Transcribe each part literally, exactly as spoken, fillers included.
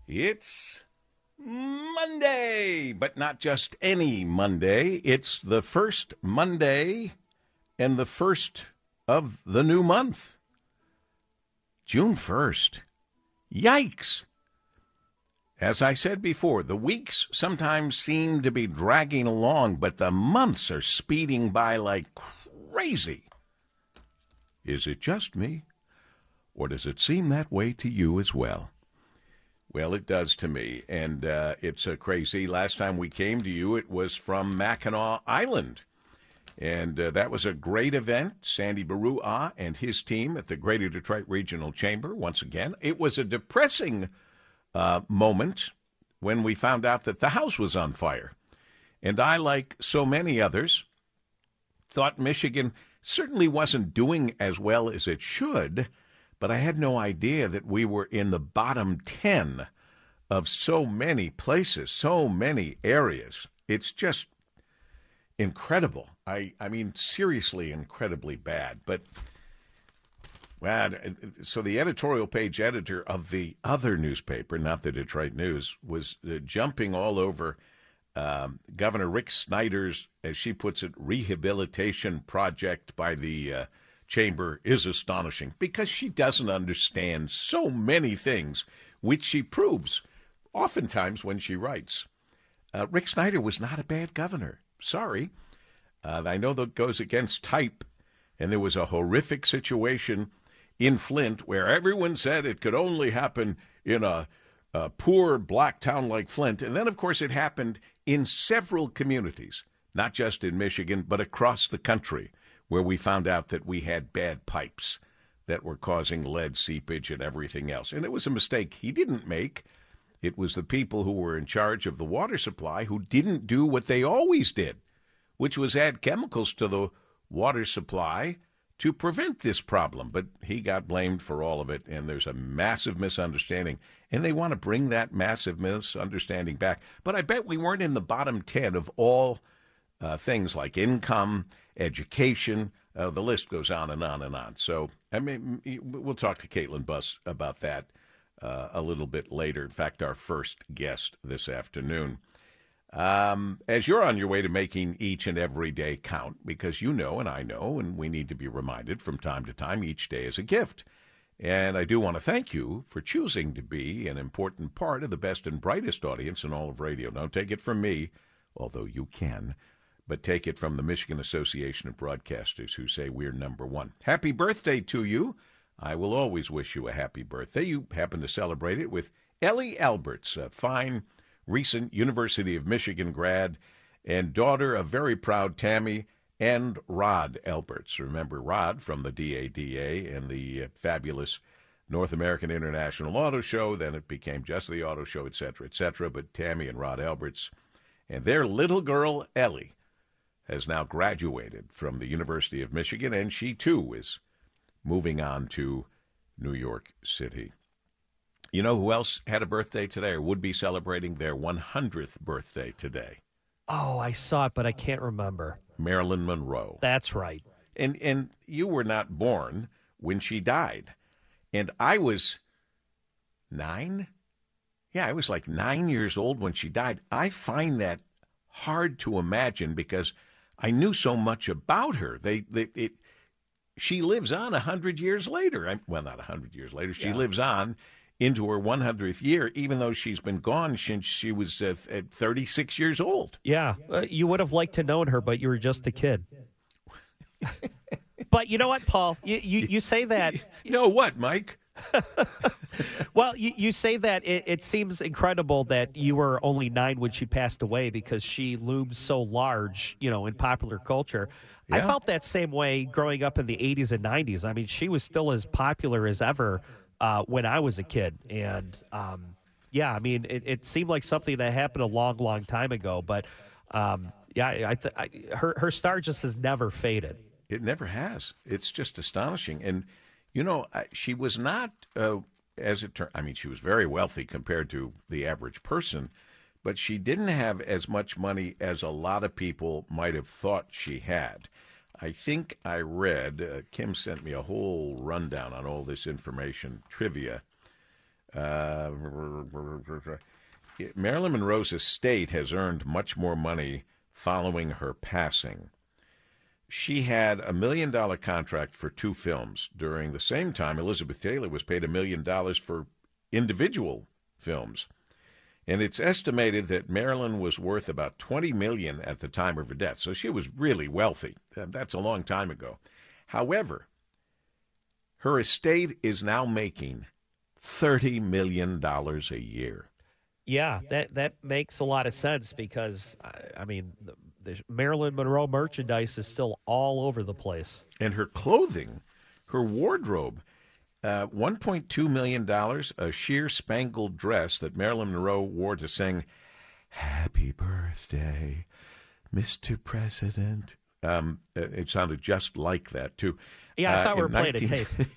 It's Monday, but not just any Monday. It's the first Monday and the first of the new month. June first. Yikes. As I said before, the weeks sometimes seem to be dragging along, but the months are speeding by like crazy. Is it just me, or does it seem that way to you as well? Well, it does to me, and uh, it's uh, crazy. Last time we came to you, it was from Mackinac Island, and uh, that was a great event. Sandy Barua and his team at the Greater Detroit Regional Chamber, once again. It was a depressing uh, moment when we found out that the house was on fire, and I, like so many others, thought Michigan certainly wasn't doing as well as it should, but I had no idea that we were in the bottom ten of so many places, so many areas. It's just incredible. I, I mean, seriously incredibly bad. But, well, so the editorial page editor of the other newspaper, not the Detroit News, was uh, jumping all over um, Governor Rick Snyder's, as she puts it, rehabilitation project by the uh, Chamber is astonishing because she doesn't understand so many things, which she proves oftentimes when she writes. Uh, Rick Snyder was not a bad governor. Sorry. Uh, I know that goes against type, and there was a horrific situation in Flint where everyone said it could only happen in a, a poor black town like Flint. And then, of course, it happened in several communities, not just in Michigan, but across the country, where we found out that we had bad pipes that were causing lead seepage and everything else. And it was a mistake he didn't make. It was the people who were in charge of the water supply who didn't do what they always did, which was add chemicals to the water supply to prevent this problem. But he got blamed for all of it, and there's a massive misunderstanding. And they want to bring that massive misunderstanding back. But I bet we weren't in the bottom ten of all uh, things like income, education. Uh, the list goes on and on and on. So, I mean, we'll talk to Caitlin Buss about that uh, a little bit later. In fact, our first guest this afternoon. Um, as you're on your way to making each and every day count, because you know and I know, and we need to be reminded from time to time, each day is a gift. And I do want to thank you for choosing to be an important part of the best and brightest audience in all of radio. Don't take it from me, although you can, but take it from the Michigan Association of Broadcasters, who say we're number one. Happy birthday to you. I will always wish you a happy birthday. You happen to celebrate it with Ellie Alberts, a fine, recent University of Michigan grad and daughter of very proud Tammy and Rod Alberts. Remember Rod from the D A D A and the uh, fabulous North American International Auto Show. Then it became just the Auto Show, et cetera, et cetera. But Tammy and Rod Alberts and their little girl, Ellie, has now graduated from the University of Michigan, and she, too, is moving on to New York City. You know who else had a birthday today or would be celebrating their one hundredth birthday today? Oh, I saw it, but I can't remember. Marilyn Monroe. That's right. And and you were not born when she died. And I was nine? Yeah, I was like nine years old when she died. I find that hard to imagine because I knew so much about her. They, they it, she lives on one hundred years later. I, well, not one hundred years later. She yeah. lives on into her one hundredth year, even though she's been gone since she was uh, thirty-six years old. Yeah, uh, you would have liked to known her, but you were just a kid. But you know what, Paul? You you, you say that. You know what, Mike? Well, you, you say that it, it seems incredible that you were only nine when she passed away because she looms so large, you know, in popular culture. Yeah. I felt that same way growing up in the eighties and nineties. I mean, she was still as popular as ever uh, when I was a kid. And, um, yeah, I mean, it, it seemed like something that happened a long, long time ago. But, um, yeah, I, th- I her her star just has never faded. It never has. It's just astonishing. And, you know, she was not, uh, as it turned, I mean, she was very wealthy compared to the average person, but she didn't have as much money as a lot of people might have thought she had. I think I read, uh, Kim sent me a whole rundown on all this information, trivia, Uh, Marilyn Monroe's estate has earned much more money following her passing. She had a million dollar contract for two films. During the same time, Elizabeth Taylor was paid a million dollars for individual films. And it's estimated that Marilyn was worth about twenty million dollars at the time of her death. So she was really wealthy. That's a long time ago. However, her estate is now making thirty million dollars a year. Yeah, that, that makes a lot of sense because, I mean, the, the Marilyn Monroe merchandise is still all over the place. And her clothing, her wardrobe, uh, one point two million dollars, a sheer spangled dress that Marilyn Monroe wore to sing Happy Birthday, Mister President. Um, it sounded just like that, too. Yeah, I thought uh, we were playing nineteen... a tape.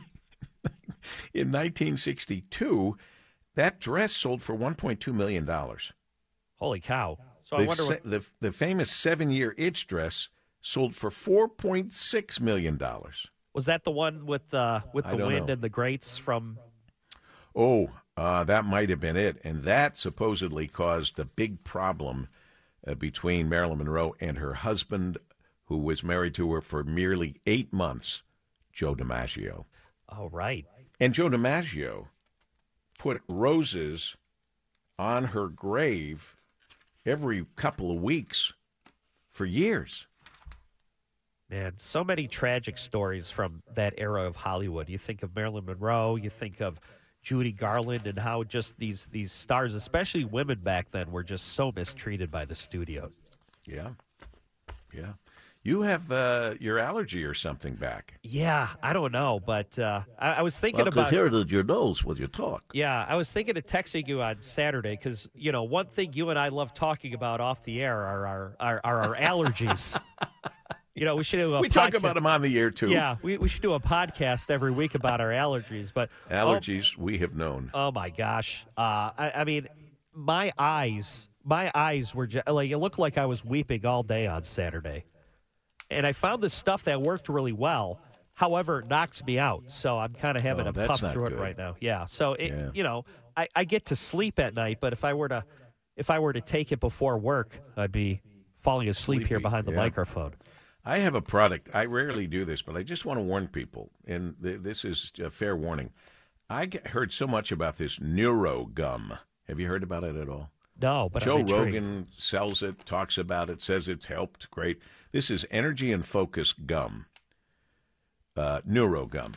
In nineteen sixty-two, that dress sold for one point two million dollars. Holy cow. So the, I wonder what... the, the famous seven-year itch dress sold for four point six million dollars. Was that the one with, uh, with the wind know. and the grates from... Oh, uh, that might have been it. And that supposedly caused a big problem uh, between Marilyn Monroe and her husband, who was married to her for merely eight months, Joe DiMaggio. Oh, right. And Joe DiMaggio put roses on her grave every couple of weeks for years. Man, so many tragic stories from that era of Hollywood. You think of Marilyn Monroe, you think of Judy Garland, and how just these these stars, especially women back then, were just so mistreated by the studios. Yeah, yeah. You have uh, your allergy or something back. Yeah, I don't know, but uh, I, I was thinking well, about... I could hear it in your nose when you talk. Yeah, I was thinking of texting you on Saturday because, you know, one thing you and I love talking about off the air are our, are, are our allergies. You know, we should do a We podca- talk about them on the air, too. Yeah, we, we should do a podcast every week about our allergies. But Allergies oh, we have known. Oh, my gosh. Uh, I, I mean, my eyes, my eyes were just, like, it looked like I was weeping all day on Saturday. And I found this stuff that worked really well. However, it knocks me out. So I'm kind of having oh, to puff through good. it right now. Yeah. So, it, yeah. you know, I, I get to sleep at night, but if I were to if I were to take it before work, I'd be falling asleep Sleepy. here behind the yeah. microphone. I have a product. I rarely do this, but I just want to warn people, and th- this is a fair warning. I get, heard so much about this Neuro Gum. Have you heard about it at all? No, but Joe I'm intrigued. Rogan sells it, talks about it, says it's helped. Great. This is Energy and Focus Gum, uh, Neuro Gum.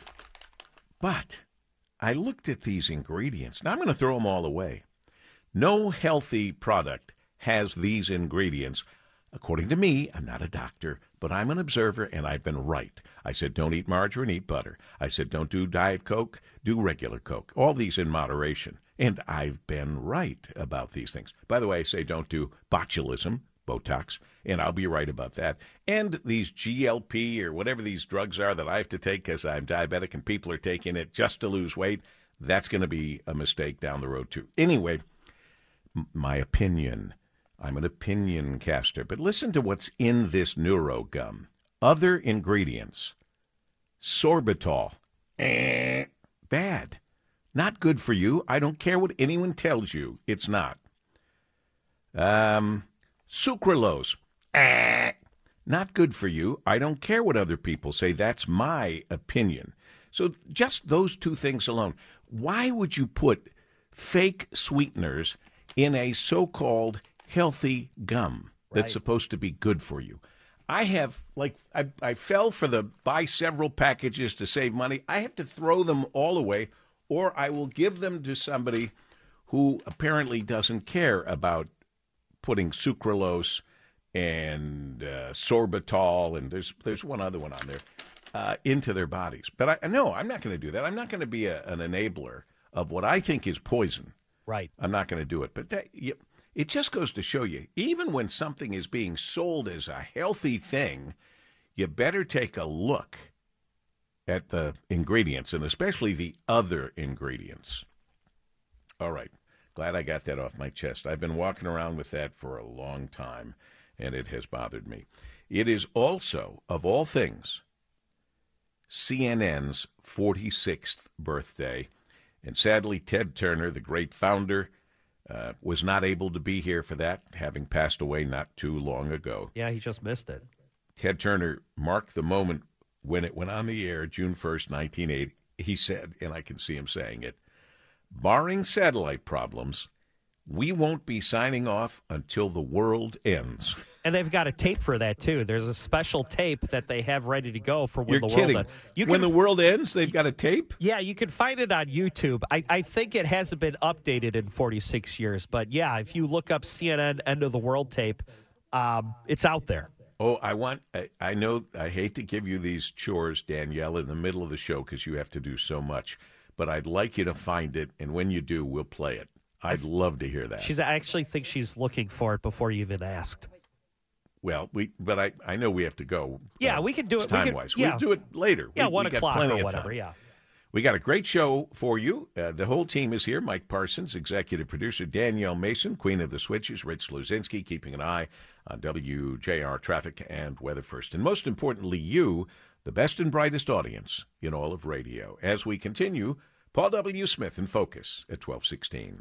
But I looked at these ingredients. Now I'm going to throw them all away. No healthy product has these ingredients. According to me, I'm not a doctor, but I'm an observer, and I've been right. I said don't eat margarine, eat butter. I said don't do Diet Coke, do regular Coke. All these in moderation. And I've been right about these things. By the way, I say don't do botulism, Botox, and I'll be right about that. And these G L P or whatever these drugs are that I have to take because I'm diabetic and people are taking it just to lose weight, that's going to be a mistake down the road, too. Anyway, m- my opinion, I'm an opinion caster, but listen to what's in this Neuro Gum. Other ingredients, sorbitol, eh, bad. Not good for you. I don't care what anyone tells you. It's not. Um, sucralose. Eh, not good for you. I don't care what other people say. That's my opinion. So just those two things alone. Why would you put fake sweeteners in a so-called healthy gum that's Right. supposed to be good for you? I have, like, I, I fell for the buy several packages to save money. I have to throw them all away, or I will give them to somebody who apparently doesn't care about putting sucralose and uh, sorbitol, and there's there's one other one on there, uh, into their bodies. But I no, I'm not going to do that. I'm not going to be a, an enabler of what I think is poison. Right. I'm not going to do it. But that, you, it just goes to show you, even when something is being sold as a healthy thing, you better take a look at the ingredients, and especially the other ingredients. All right. Glad I got that off my chest. I've been walking around with that for a long time, and it has bothered me. It is also, of all things, C N N's forty-sixth birthday. And sadly, Ted Turner, the great founder, uh, was not able to be here for that, having passed away not too long ago. Yeah, he just missed it. Ted Turner marked the moment when it went on the air, June first, nineteen eighty. He said, and I can see him saying it, "Barring satellite problems, we won't be signing off until the world ends." And they've got a tape for that, too. There's a special tape that they have ready to go for when You're the kidding. world ends. You when can, the world ends, they've got a tape? Yeah, you can find it on YouTube. I, I think it hasn't been updated in forty-six years. But, yeah, if you look up C N N End of the World tape, um, it's out there. Oh, I want, I, I know, I hate to give you these chores, Danielle, in the middle of the show because you have to do so much. But I'd like you to find it, and when you do, we'll play it. I'd love to hear that. She's I actually think she's looking for it before you even asked. Well, we but I, I know we have to go. Yeah, uh, we can do it. Time we wise. Yeah. We'll do it later. Yeah, we, one we got o'clock plenty or of whatever, time. yeah. We got a great show for you. Uh, the whole team is here. Mike Parsons, executive producer, Danielle Mason, queen of the switches, Rich Luzinski, keeping an eye on W J R traffic and weather first. And most importantly, you, the best and brightest audience in all of radio. As we continue, Paul W. Smith in Focus at twelve sixteen.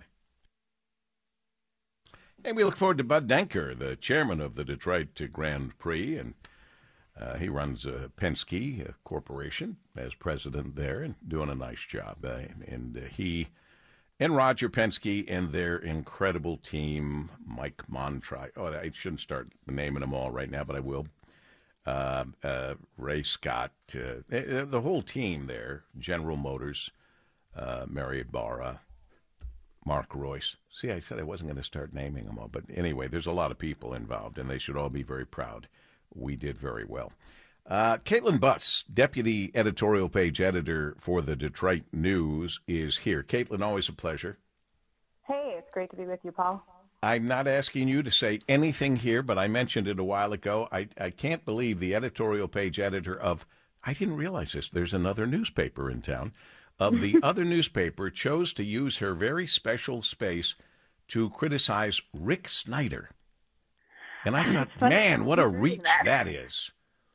And we look forward to Bud Denker, the chairman of the Detroit Grand Prix, and uh, he runs uh, Penske uh, Corporation as president there and doing a nice job. Uh, and uh, he and Roger Penske and their incredible team, Mike Montry. Oh, I shouldn't start naming them all right now, but I will. Uh, uh, Ray Scott, uh, the whole team there, General Motors, uh, Mary Barra, Mark Royce. See, I said I wasn't going to start naming them all. But anyway, there's a lot of people involved, and they should all be very proud. We did very well. Uh, Caitlin Buss, deputy editorial page editor for the Detroit News, is here. Caitlin, always a pleasure. Hey, it's great to be with you, Paul. I'm not asking you to say anything here, but I mentioned it a while ago. I, I can't believe the editorial page editor of, I didn't realize this, there's another newspaper in town, of the other newspaper chose to use her very special space to criticize Rick Snyder. And I thought, man, what a reach that. that is.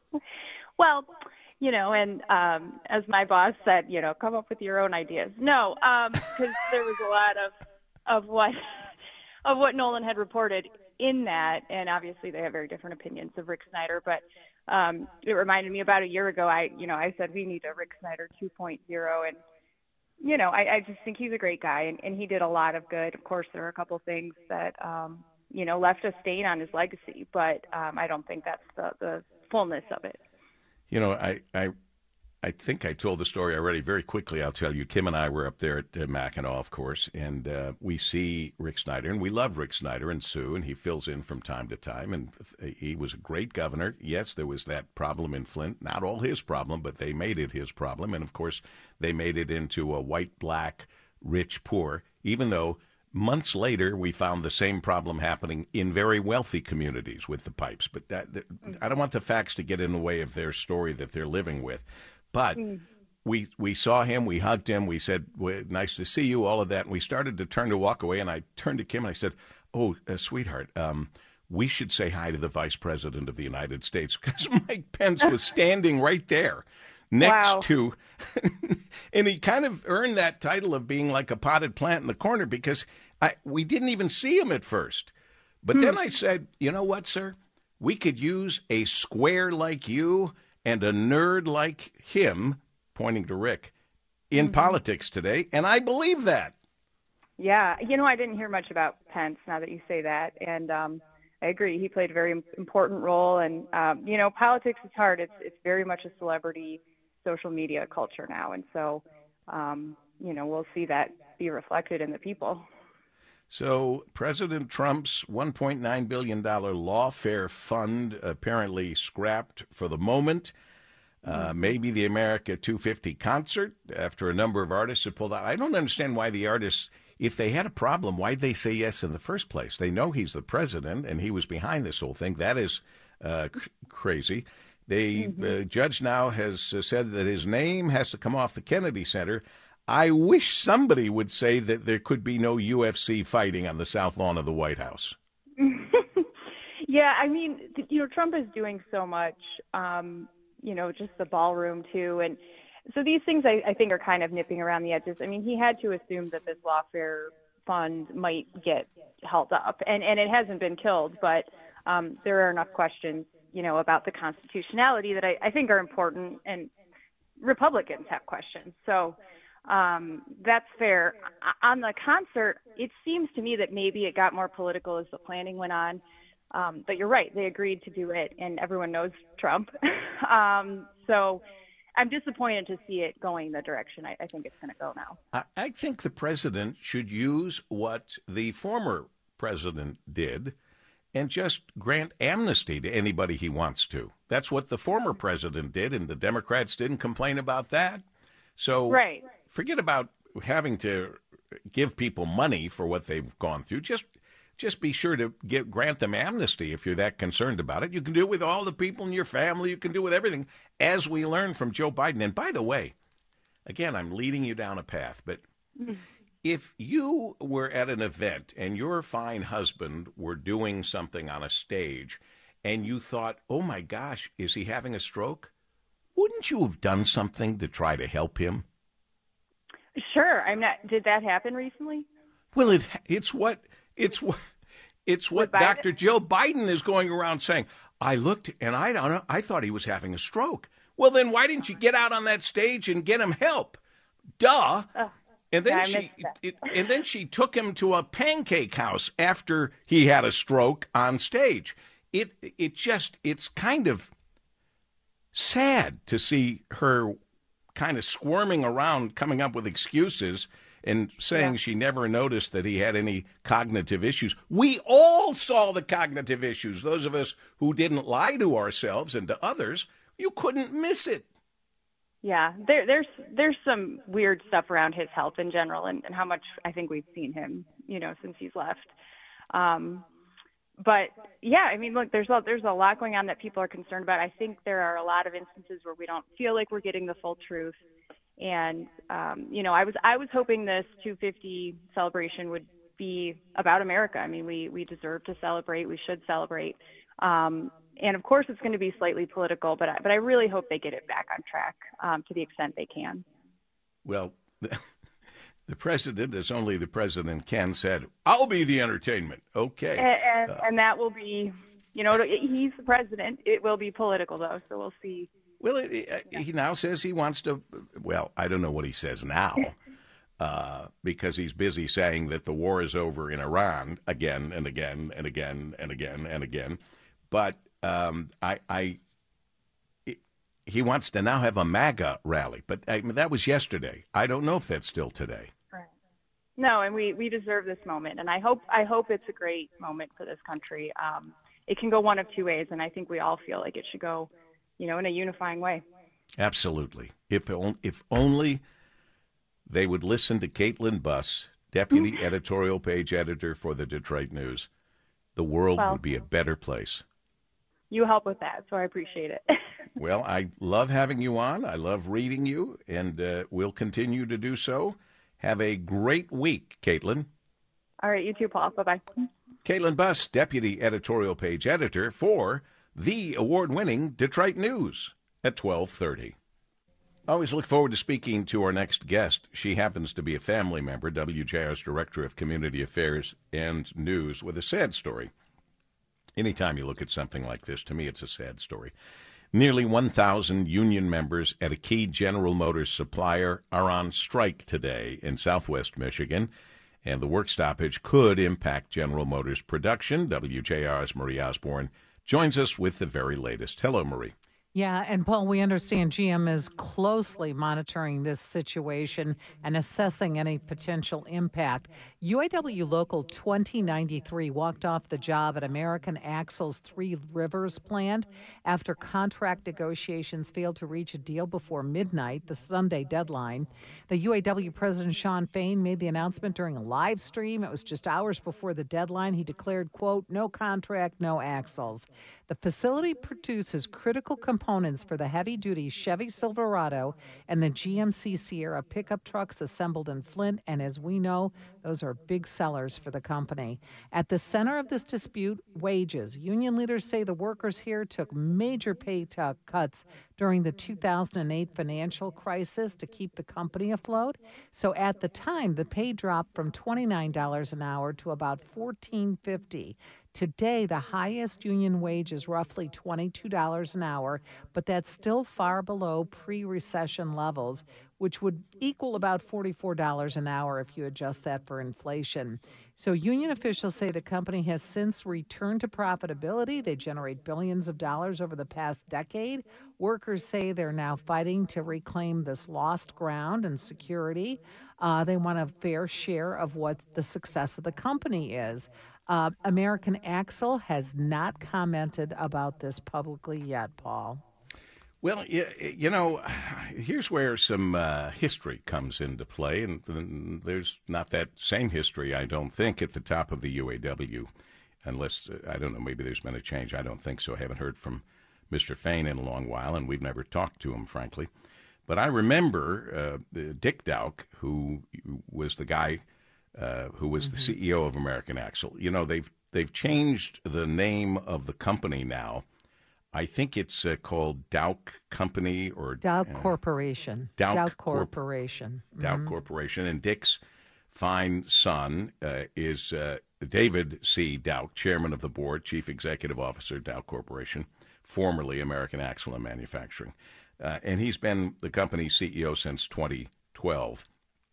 Well, you know, and um, as my boss said, you know, come up with your own ideas. No, because um, there was a lot of of what of what Nolan had reported in that, and obviously they have very different opinions of Rick Snyder. But um, it reminded me about a year ago. I, you know, I said we need a Rick Snyder two point oh, and you know, I, I just think he's a great guy, and, and he did a lot of good. Of course, there are a couple of things that, um, you know, left a stain on his legacy, but um, I don't think that's the, the fullness of it. You know, I, I I think I told the story already. Very quickly, I'll tell you. Kim and I were up there at uh, Mackinac, of course, and uh, we see Rick Snyder, and we love Rick Snyder and Sue, and he fills in from time to time, and he was a great governor. Yes, there was that problem in Flint. Not all his problem, but they made it his problem, and, of course, they made it into a white, black, rich, poor, even though months later we found the same problem happening in very wealthy communities with the pipes. But that, that I don't want the facts to get in the way of their story that they're living with. But we we saw him, we hugged him, we said, well, nice to see you, all of that. And we started to turn to walk away, and I turned to Kim and I said, oh, uh, sweetheart, um, we should say hi to the Vice President of the United States, because Mike Pence was standing right there next wow. to, and he kind of earned that title of being like a potted plant in the corner because I, we didn't even see him at first. But hmm. then I said, you know what, sir? We could use a square like you and a nerd like him, pointing to Rick, in mm-hmm. politics today, and I believe that. Yeah, you know, I didn't hear much about Pence now that you say that, and um, I agree. He played a very important role, and, um, you know, politics is hard. It's it's very much a celebrity social media culture now, and so, um, you know, we'll see that be reflected in the people. So President Trump's one point nine billion dollars lawfare fund apparently scrapped for the moment. Uh, maybe the America two fifty concert after a number of artists have pulled out. I don't understand why the artists, if they had a problem, why'd they say yes in the first place? They know he's the president and he was behind this whole thing. That is uh, cr- crazy. The mm-hmm. uh, judge now has uh, said that his name has to come off the Kennedy Center. I wish somebody would say that there could be no U F C fighting on the south lawn of the White House. Yeah, I mean, you know, Trump is doing so much, um, you know, just the ballroom too. And so these things I, I think are kind of nipping around the edges. I mean, he had to assume that this lawfare fund might get held up, and, and it hasn't been killed, but um, there are enough questions, you know, about the constitutionality that I, I think are important, and Republicans have questions. So um, that's fair. On the concert, it seems to me that maybe it got more political as the planning went on. Um, but you're right, they agreed to do it, and everyone knows Trump. um, so I'm disappointed to see it going the direction I, I think it's going to go now. I, I think the president should use what the former president did and just grant amnesty to anybody he wants to. That's what the former president did, and the Democrats didn't complain about that. So right. Forget about having to give people money for what they've gone through. Just Just be sure to get, grant them amnesty if you're that concerned about it. You can do it with all the people in your family. You can do it with everything, as we learned from Joe Biden. And by the way, again, I'm leading you down a path, but if you were at an event and your fine husband were doing something on a stage and you thought, oh, my gosh, is he having a stroke? Wouldn't you have done something to try to help him? Sure. I'm not. Did that happen recently? Well, it it's what it's what it's what Doctor Joe Biden is going around saying. I looked and I don't know. I thought he was having a stroke. Well, then why didn't you get out on that stage and get him help? Duh. Oh, and then yeah, she it, and then she took him to a pancake house after he had a stroke on stage. It it just it's kind of sad to see her kind of squirming around, coming up with excuses and saying yeah. she never noticed that he had any cognitive issues. We all saw the cognitive issues. Those of us who didn't lie to ourselves and to others, you couldn't miss it. Yeah, there, there's there's some weird stuff around his health in general, and, and how much I think we've seen him, you know, since he's left. Um, but yeah, I mean, look, there's a, there's a lot going on that people are concerned about. I think there are a lot of instances where we don't feel like we're getting the full truth. And, um, you know, I was I was hoping this two fifty celebration would be about America. I mean, we, we deserve to celebrate. We should celebrate. Um, and, of course, it's going to be slightly political, but I, but I really hope they get it back on track um, to the extent they can. Well, the president, as only the president can, said, I'll be the entertainment. Okay. And, and, uh, and that will be, you know, he's the president. It will be political, though, so we'll see. Well, it, it, he now says he wants to, well, I don't know what he says now, uh, because he's busy saying that the war is over in Iran again and again and again and again and again. But um, I, I it, he wants to now have a MAGA rally. But I mean, that was yesterday. I don't know if that's still today. Right. No, and we, we deserve this moment. And I hope I hope it's a great moment for this country. Um, it can go one of two ways, and I think we all feel like it should go, you know, in a unifying way. Absolutely. If if only they would listen to Caitlin Buss, deputy editorial page editor for the Detroit News, the world well, would be a better place. You help with that, so I appreciate it. Well, I love having you on. I love reading you, and uh, we'll continue to do so. Have a great week, Caitlin. All right, you too, Paul. Bye-bye. Caitlin Buss, deputy editorial page editor for the award-winning Detroit News at twelve thirty. I always look forward to speaking to our next guest. She happens to be a family member, W J R's Director of Community Affairs and News, with a sad story. Anytime you look at something like this, to me it's a sad story. Nearly one thousand union members at a key General Motors supplier are on strike today in southwest Michigan, and the work stoppage could impact General Motors production. W J R's Marie Osborne joins us with the very latest. Hello, Marie. Yeah, and Paul, we understand G M is closely monitoring this situation and assessing any potential impact. U A W Local twenty ninety-three walked off the job at American Axle's Three Rivers plant after contract negotiations failed to reach a deal before midnight, the Sunday deadline. The U A W President Shawn Fain made the announcement during a live stream. It was just hours before the deadline. He declared, quote, no contract, no axles. The facility produces critical components components for the heavy-duty Chevy Silverado and the G M C Sierra pickup trucks assembled in Flint, and as we know, those are big sellers for the company. At the center of this dispute, wages. Union leaders say the workers here took major pay t- cuts during the two thousand eight financial crisis to keep the company afloat. So at the time, the pay dropped from twenty-nine dollars an hour to about fourteen fifty. Today, the highest union wage is roughly twenty-two dollars an hour, but that's still far below pre-recession levels, which would equal about forty-four dollars an hour if you adjust that for inflation. So union officials say the company has since returned to profitability. They generate billions of dollars over the past decade. Workers say they're now fighting to reclaim this lost ground and security. Uh, they want a fair share of what the success of the company is. Uh, American Axle has not commented about this publicly yet, Paul. Well, you, you know, here's where some uh, history comes into play, and, and there's not that same history, I don't think, at the top of the U A W, unless, I don't know, maybe there's been a change. I don't think so. I haven't heard from Mister Fain in a long while, and we've never talked to him, frankly. But I remember uh, Dick Dowk, who was the guy uh, who was mm-hmm. the C E O of American Axle. You know, they've they've changed the name of the company now. I think it's uh, called Dowk Company or Dowk uh, Corporation. Dowk, Dowk Corp- Corporation. Dowk mm-hmm. Corporation. And Dick's fine son uh, is uh, David C. Dowk, chairman of the board, chief executive officer, Dowk Corporation, formerly American Axle and Manufacturing. Uh, and he's been the company's C E O since twenty twelve.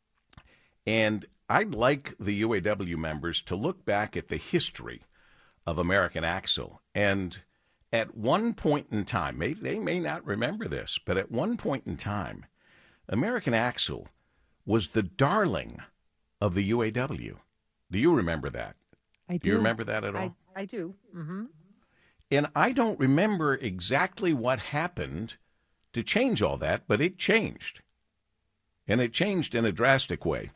And I'd like the U A W members to look back at the history of American Axle. And at one point in time, may, they may not remember this, but at one point in time, American Axle was the darling of the U A W. Do you remember that? I do. Do you remember that at all? I, I do. Mm-hmm. And I don't remember exactly what happened to change all that, but it changed. And it changed in a drastic way.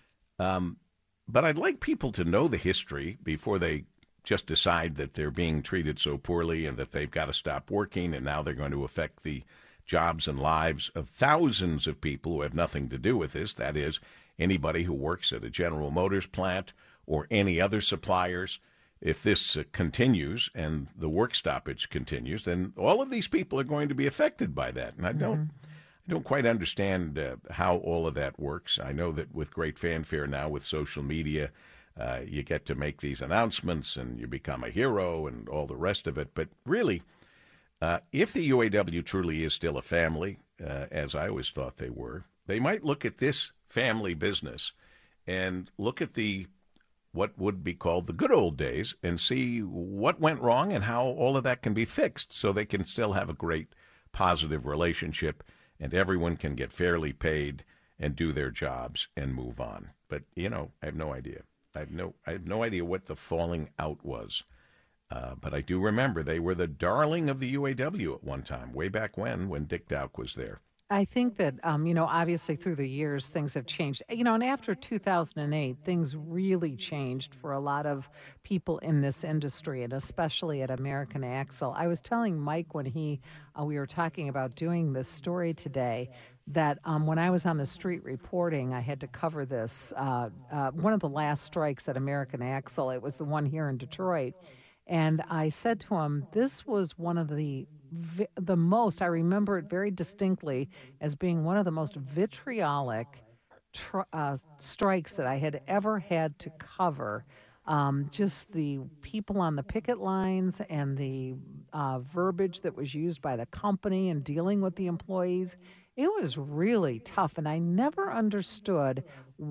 Um, but I'd like people to know the history before they just decide that they're being treated so poorly and that they've got to stop working, and now they're going to affect the jobs and lives of thousands of people who have nothing to do with this. That is, anybody who works at a General Motors plant or any other suppliers. If this uh, continues and the work stoppage continues, then all of these people are going to be affected by that. And I don't, mm-hmm. I don't quite understand uh, how all of that works. I know that with great fanfare now with social media, uh, you get to make these announcements and you become a hero and all the rest of it. But really, uh, if the U A W truly is still a family, uh, as I always thought they were, they might look at this family business and look at the what would be called the good old days and see what went wrong and how all of that can be fixed so they can still have a great positive relationship and everyone can get fairly paid and do their jobs and move on. But, you know, I have no idea. I have no I have no idea what the falling out was. Uh, but I do remember they were the darling of the U A W at one time, way back when, when Dick Dowk was there. I think that, um, you know, obviously through the years, things have changed. You know, and after two thousand eight, things really changed for a lot of people in this industry, and especially at American Axle. I was telling Mike when he, uh, we were talking about doing this story today, that um, when I was on the street reporting, I had to cover this. Uh, uh, one of the last strikes at American Axle, it was the one here in Detroit. And I said to him, this was one of the the most, I remember it very distinctly as being one of the most vitriolic tr- uh, strikes that I had ever had to cover. Um, just the people on the picket lines and the uh, verbiage that was used by the company and dealing with the employees. It was really tough, and I never understood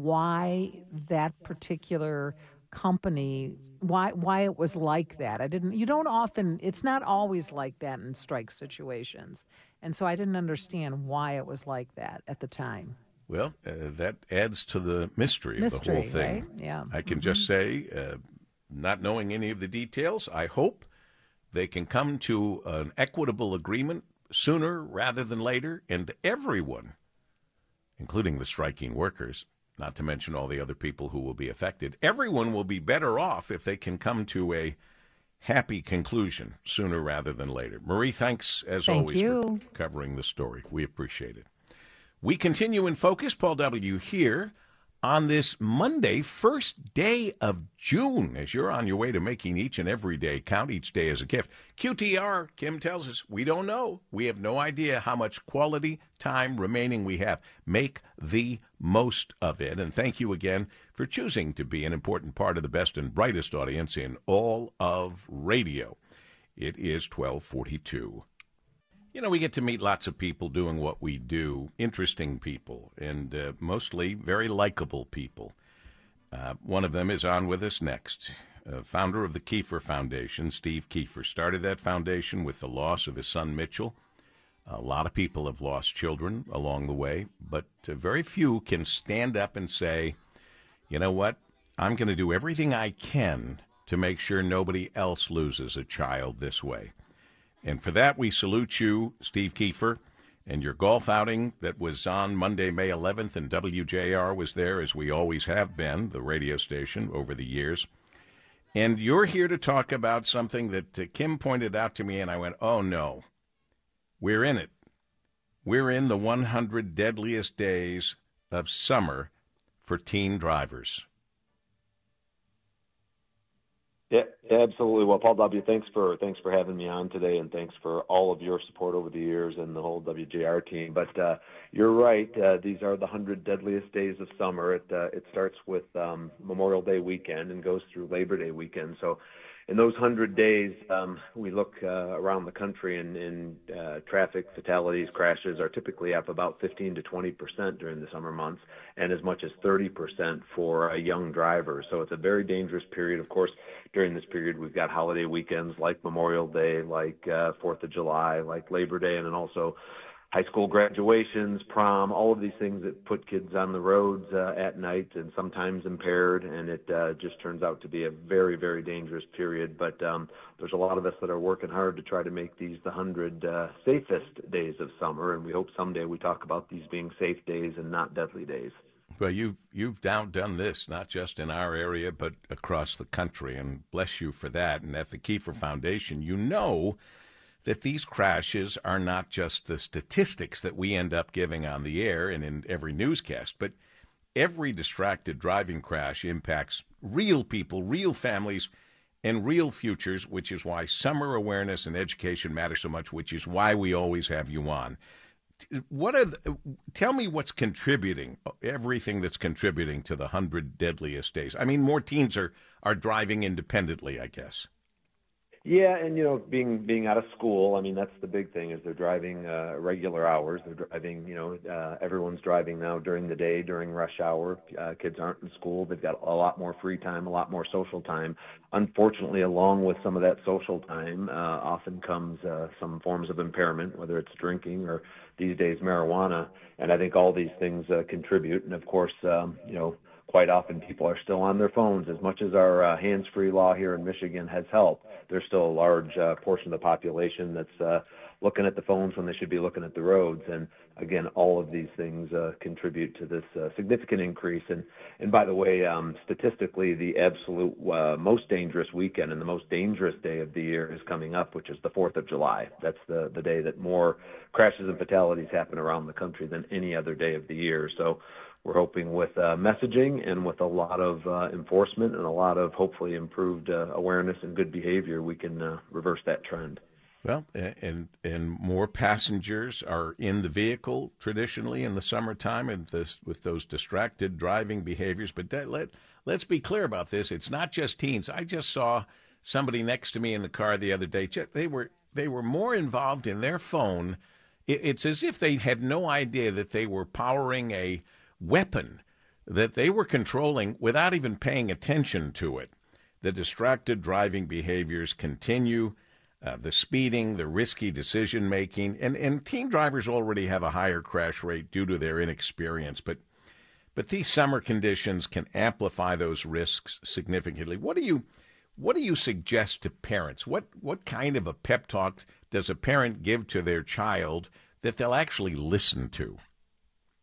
why that particular company why why it was like that. I didn't you don't often it's not always like that in strike situations. And so I didn't understand why it was like that at the time. Well, uh, that adds to the mystery, mystery of the whole thing. Right? Yeah. I can mm-hmm. just say, uh, not knowing any of the details, I hope they can come to an equitable agreement sooner rather than later, and everyone, including the striking workers, not to mention all the other people who will be affected, everyone will be better off if they can come to a happy conclusion sooner rather than later. Marie, thanks as Thank always you. for covering the story. We appreciate it. We continue in focus. Paul W. here on this Monday, first day of June, as you're on your way to making each and every day count, each day as a gift. Q T R, Kim tells us, we don't know. We have no idea how much quality time remaining we have. Make the most of it. And thank you again for choosing to be an important part of the best and brightest audience in all of radio. It is twelve forty-two. You know, we get to meet lots of people doing what we do, interesting people, and uh, mostly very likable people. Uh, one of them is on with us next. Uh, founder of the Kiefer Foundation, Steve Kiefer, started that foundation with the loss of his son Mitchell. A lot of people have lost children along the way, but uh, very few can stand up and say, you know what, I'm going to do everything I can to make sure nobody else loses a child this way. And for that, we salute you, Steve Kiefer, and your golf outing that was on Monday, May eleventh, and W J R was there, as we always have been, the radio station, over the years. And you're here to talk about something that uh, Kim pointed out to me, and I went, oh, no, we're in it. We're in the one hundred deadliest days of summer for teen drivers. Yeah, absolutely. Well, Paul W., thanks for thanks for having me on today, and thanks for all of your support over the years and the whole W J R team. But uh, you're right; uh, these are the hundred deadliest days of summer. It uh, it starts with um, Memorial Day weekend and goes through Labor Day weekend. So, in those hundred days, um, we look uh, around the country, and, and uh, traffic fatalities, crashes are typically up about fifteen to twenty percent during the summer months, and as much as thirty percent for a young driver. So it's a very dangerous period. Of course, during this period, we've got holiday weekends like Memorial Day, like uh, fourth of July, like Labor Day, and then also high school graduations, prom, all of these things that put kids on the roads uh, at night and sometimes impaired, and it uh, just turns out to be a very, very dangerous period. But um, there's a lot of us that are working hard to try to make these the hundred uh, safest days of summer, and we hope someday we talk about these being safe days and not deadly days. Well, you've, you've now done this, not just in our area, but across the country, and bless you for that. And at the Kiefer Foundation, you know that these crashes are not just the statistics that we end up giving on the air and in every newscast, but every distracted driving crash impacts real people, real families, and real futures, which is why summer awareness and education matter so much, which is why we always have you on. What are the, tell me what's contributing, everything that's contributing to the hundred deadliest days. I mean, more teens are, are driving independently, I guess. Yeah, and you know, being being out of school, I mean, that's the big thing is they're driving uh, regular hours. They're driving, you know, uh, everyone's driving now during the day, during rush hour. Uh, kids aren't in school. They've got a lot more free time, a lot more social time. Unfortunately, along with some of that social time, uh, often comes uh, some forms of impairment, whether it's drinking or these days marijuana. And I think all these things uh, contribute. And of course, um, you know, quite often people are still on their phones. As much as our uh, hands-free law here in Michigan has helped, there's still a large uh, portion of the population that's uh, looking at the phones when they should be looking at the roads. And again, all of these things uh, contribute to this uh, significant increase. And, and by the way, um, statistically, the absolute uh, most dangerous weekend and the most dangerous day of the year is coming up, which is the fourth of July. That's the, the day that more crashes and fatalities happen around the country than any other day of the year. So we're hoping with uh, messaging and with a lot of uh, enforcement and a lot of hopefully improved uh, awareness and good behavior, we can uh, reverse that trend. Well, and and more passengers are in the vehicle traditionally in the summertime, and this with those distracted driving behaviors. But that, let let's be clear about this: it's not just teens. I just saw somebody next to me in the car the other day. They were they were more involved in their phone. It's as if they had no idea that they were powering a weapon that they were controlling without even paying attention to it. The distracted driving behaviors continue, uh, the speeding, the risky decision-making, and, and teen drivers already have a higher crash rate due to their inexperience, but but these summer conditions can amplify those risks significantly. What do you what do you suggest to parents? What what kind of a pep talk does a parent give to their child that they'll actually listen to?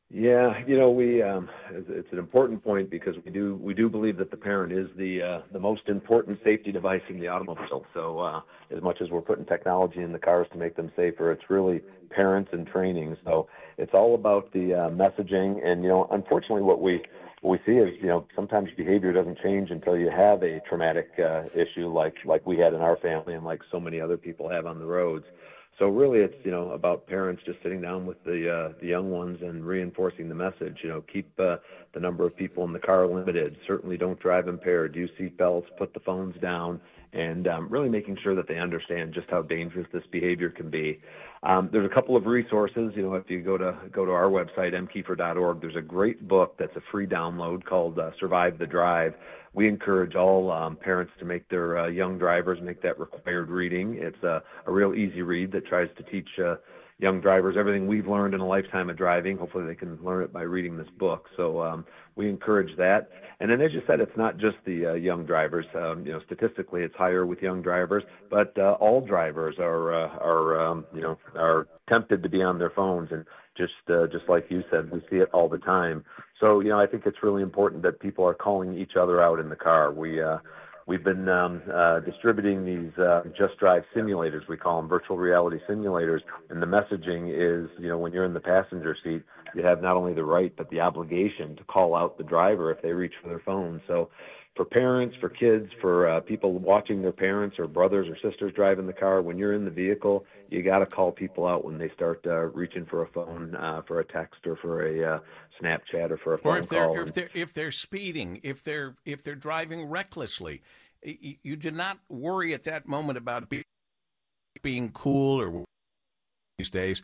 Yeah, you know, we um, it's, it's an important point because we do we do believe that the parent is the uh, the most important safety device in the automobile. So uh, as much as we're putting technology in the cars to make them safer, it's really parents and training. So it's all about the uh, messaging. And you know, unfortunately, what we what we see is you know sometimes behavior doesn't change until you have a traumatic uh, issue like like we had in our family and like so many other people have on the roads. So really, it's you know about parents just sitting down with the uh, the young ones and reinforcing the message. You know, keep uh, the number of people in the car limited. Certainly, don't drive impaired. Use seat belts. Put the phones down, and um, really making sure that they understand just how dangerous this behavior can be. Um, there's a couple of resources. You know, if you go to go to our website m kiefer dot org, there's a great book that's a free download called uh, "Survive the Drive." We encourage all um, parents to make their uh, young drivers make that required reading. It's a, a real easy read that tries to teach uh, young drivers everything we've learned in a lifetime of driving. Hopefully they can learn it by reading this book. So um, we encourage that. And then as you said, it's not just the uh, young drivers. Um, you know, statistically it's higher with young drivers, but uh, all drivers are, uh, are um, you know, are tempted to be on their phones. And just uh, just like you said, we see it all the time. So, you know, I think it's really important that people are calling each other out in the car. We, uh, we've been um, uh, distributing these uh, Just Drive simulators. We call them virtual reality simulators. And the messaging is, you know, when you're in the passenger seat, you have not only the right but the obligation to call out the driver if they reach for their phone. So for parents, for kids, for uh, people watching their parents or brothers or sisters driving the car, when you're in the vehicle, you got to call people out when they start uh, reaching for a phone, uh, for a text, or for a uh, Snapchat, or for a phone or if they're, call. If they're if they're speeding, if they're if they're driving recklessly, you, you do not worry at that moment about be, being cool or these days.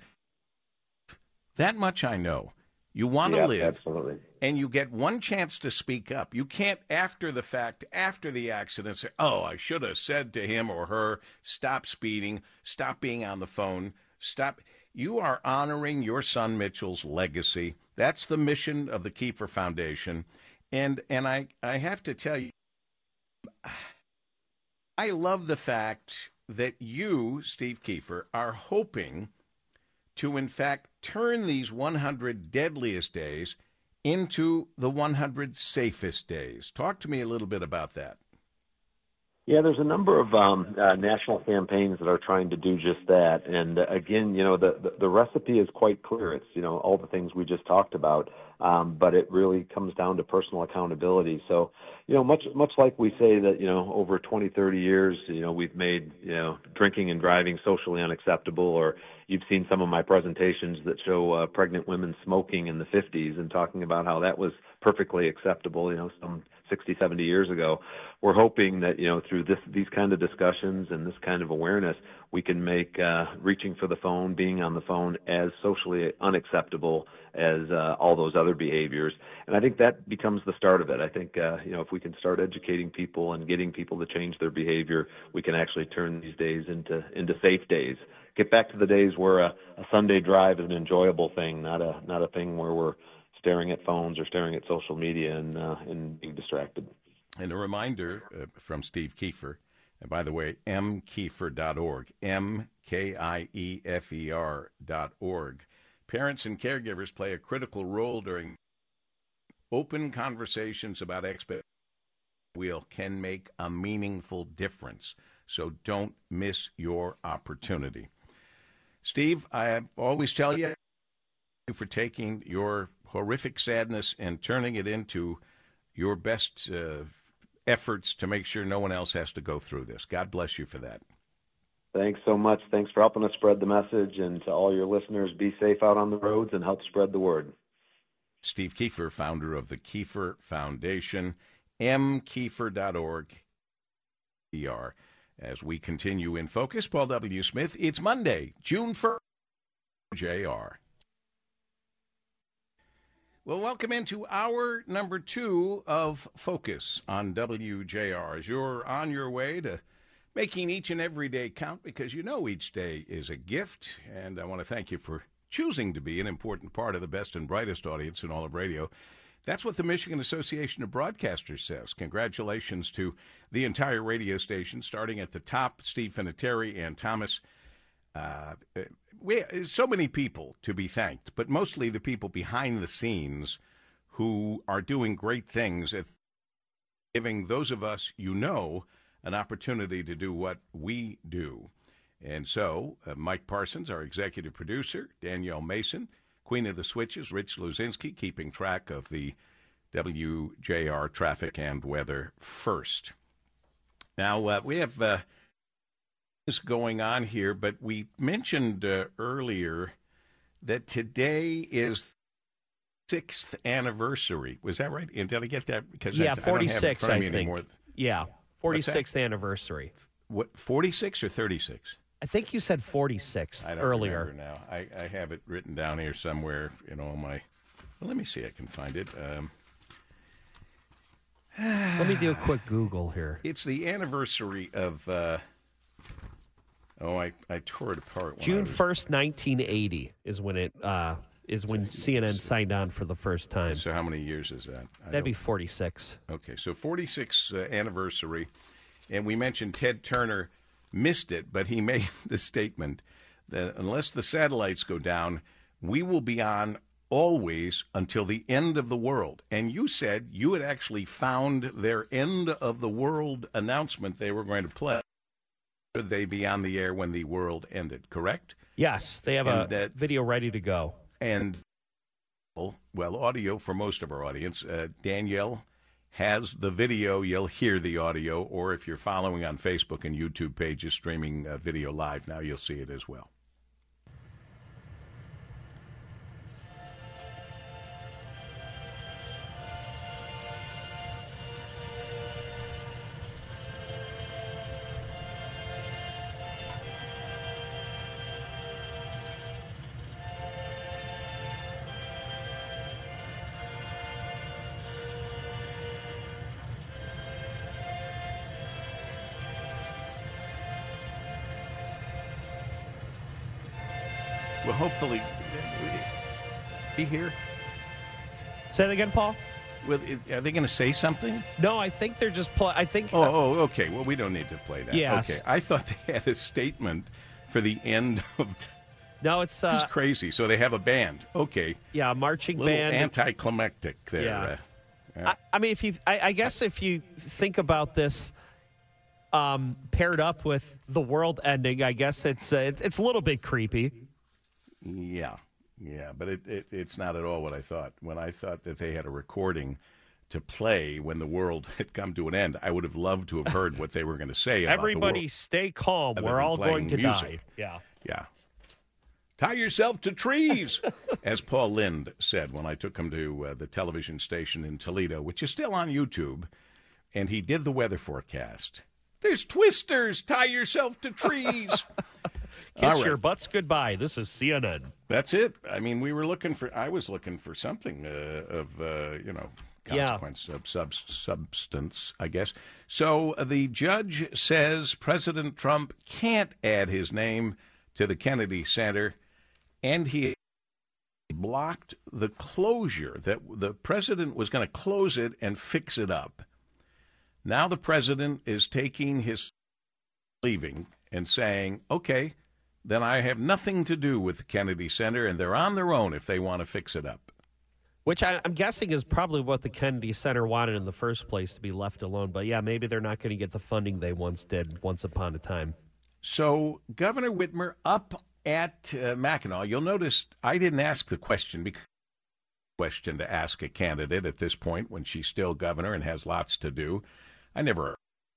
That much I know. You want to yeah, live, absolutely. And you get one chance to speak up. You can't, after the fact, after the accident, say, oh, I should have said to him or her, stop speeding, stop being on the phone, stop. You are honoring your son Mitchell's legacy. That's the mission of the Kiefer Foundation. And and I, I have to tell you, I love the fact that you, Steve Kiefer, are hoping to, in fact, turn these one hundred deadliest days into the one hundred safest days. Talk to me a little bit about that. Yeah, there's a number of um, uh, national campaigns that are trying to do just that. And uh, again, you know, the, the, the recipe is quite clear. It's, you know, all the things we just talked about, um, but it really comes down to personal accountability. So, you know, much much like we say that, you know, over twenty, thirty years, you know, we've made, you know, drinking and driving socially unacceptable, or you've seen some of my presentations that show uh, pregnant women smoking in the fifties and talking about how that was perfectly acceptable, you know, some sixty, seventy years ago. We're hoping that, you know, through this, these kind of discussions and this kind of awareness, we can make uh, reaching for the phone, being on the phone, as socially unacceptable as uh, all those other behaviors. And I think that becomes the start of it. I think, uh, you know, if we can start educating people and getting people to change their behavior, we can actually turn these days into into safe days. Get back to the days where a, a Sunday drive is an enjoyable thing, not a not a thing where we're staring at phones or staring at social media and uh, and being distracted. And a reminder uh, from Steve Kiefer, and by the way, m kiefer dot org, M K I E F E R dot org. Parents and caregivers play a critical role during open conversations about expectations. Wheel can make a meaningful difference, so don't miss your opportunity. Steve, I always tell you, thank you for taking your horrific sadness and turning it into your best uh, efforts to make sure no one else has to go through this. God bless you for that. Thanks so much. Thanks for helping us spread the message. And to all your listeners, be safe out on the roads and help spread the word. Steve Kiefer, founder of the Kiefer Foundation, m kiefer dot org. As we continue in focus, Paul W. Smith, it's Monday, June first, J R. Well, welcome into hour number two of Focus on W J R. As you're on your way to making each and every day count, because you know each day is a gift, and I want to thank you for choosing to be an important part of the best and brightest audience in all of radio. That's what the Michigan Association of Broadcasters says. Congratulations to the entire radio station, starting at the top, Steve Finateri and Thomas Uh, we so many people to be thanked, but mostly the people behind the scenes who are doing great things at giving those of us you know an opportunity to do what we do. And so, uh, Mike Parsons, our executive producer, Danielle Mason, Queen of the Switches, Rich Luzinski, keeping track of the W J R traffic and weather first. Now, uh, we have uh, this going on here, but we mentioned uh, earlier that today is sixth anniversary. Was that right? Did I get that? Because yeah, I, forty-six, I, I think. Anymore. Yeah, forty-sixth anniversary. What, forty-six or thirty-six? I think you said forty-sixth I don't earlier. remember now. I, I have it written down here somewhere in all my. Well, let me see. I can find it. Um, Let me do a quick Google here. It's the anniversary of. Uh, oh, I, I tore it apart. June first, nineteen eighty is when it uh, is when C N N signed on for the first time. So how many years is that? I That'd be forty-six. Okay, so forty-sixth uh, anniversary, and we mentioned Ted Turner missed it, but he made the statement that unless the satellites go down, we will be on always until the end of the world. And you said you had actually found their end of the world announcement they were going to play. Should they be on the air when the world ended, correct? Yes, they have and a that, video ready to go. And, well, audio for most of our audience. Uh, Danielle has the video. You'll hear the audio. Or if you're following on Facebook and YouTube pages streaming uh, video live, now you'll see it as well. Well, hopefully, be here. Say that again, Paul. Well, are they going to say something? No, I think they're just play. I think. Oh, oh, okay. Well, we don't need to play that. Yes. Okay. I thought they had a statement for the end of. No, it's uh, just crazy. So they have a band. Okay. Yeah, a marching a little band. Anticlimactic there. Yeah. Uh, yeah. I, I mean, if you, I, I guess, if you think about this, um, paired up with the world ending, I guess it's uh, it, it's a little bit creepy. Yeah, yeah, but it, it it's not at all what I thought. When I thought that they had a recording to play when the world had come to an end, I would have loved to have heard what they were going to say about Everybody the world. stay calm. Other We're than all going to music. die. Yeah. Yeah. Tie yourself to trees, as Paul Lind said when I took him to uh, the television station in Toledo, which is still on YouTube, and he did the weather forecast. There's twisters. Tie yourself to trees. Kiss right. your butts goodbye. This is C N N. That's it. I mean, we were looking for, I was looking for something uh, of, uh, you know, consequence yeah. of sub- substance, I guess. So uh, the judge says President Trump can't add his name to the Kennedy Center, and he blocked the closure, that the president was going to close it and fix it up. Now the president is taking his leaving and saying, okay, then I have nothing to do with the Kennedy Center, and they're on their own if they want to fix it up. Which I, I'm guessing is probably what the Kennedy Center wanted in the first place, to be left alone. But, yeah, maybe they're not going to get the funding they once did once upon a time. So Governor Whitmer up at uh, Mackinac, you'll notice I didn't ask the question because question to ask a candidate at this point when she's still governor and has lots to do. I never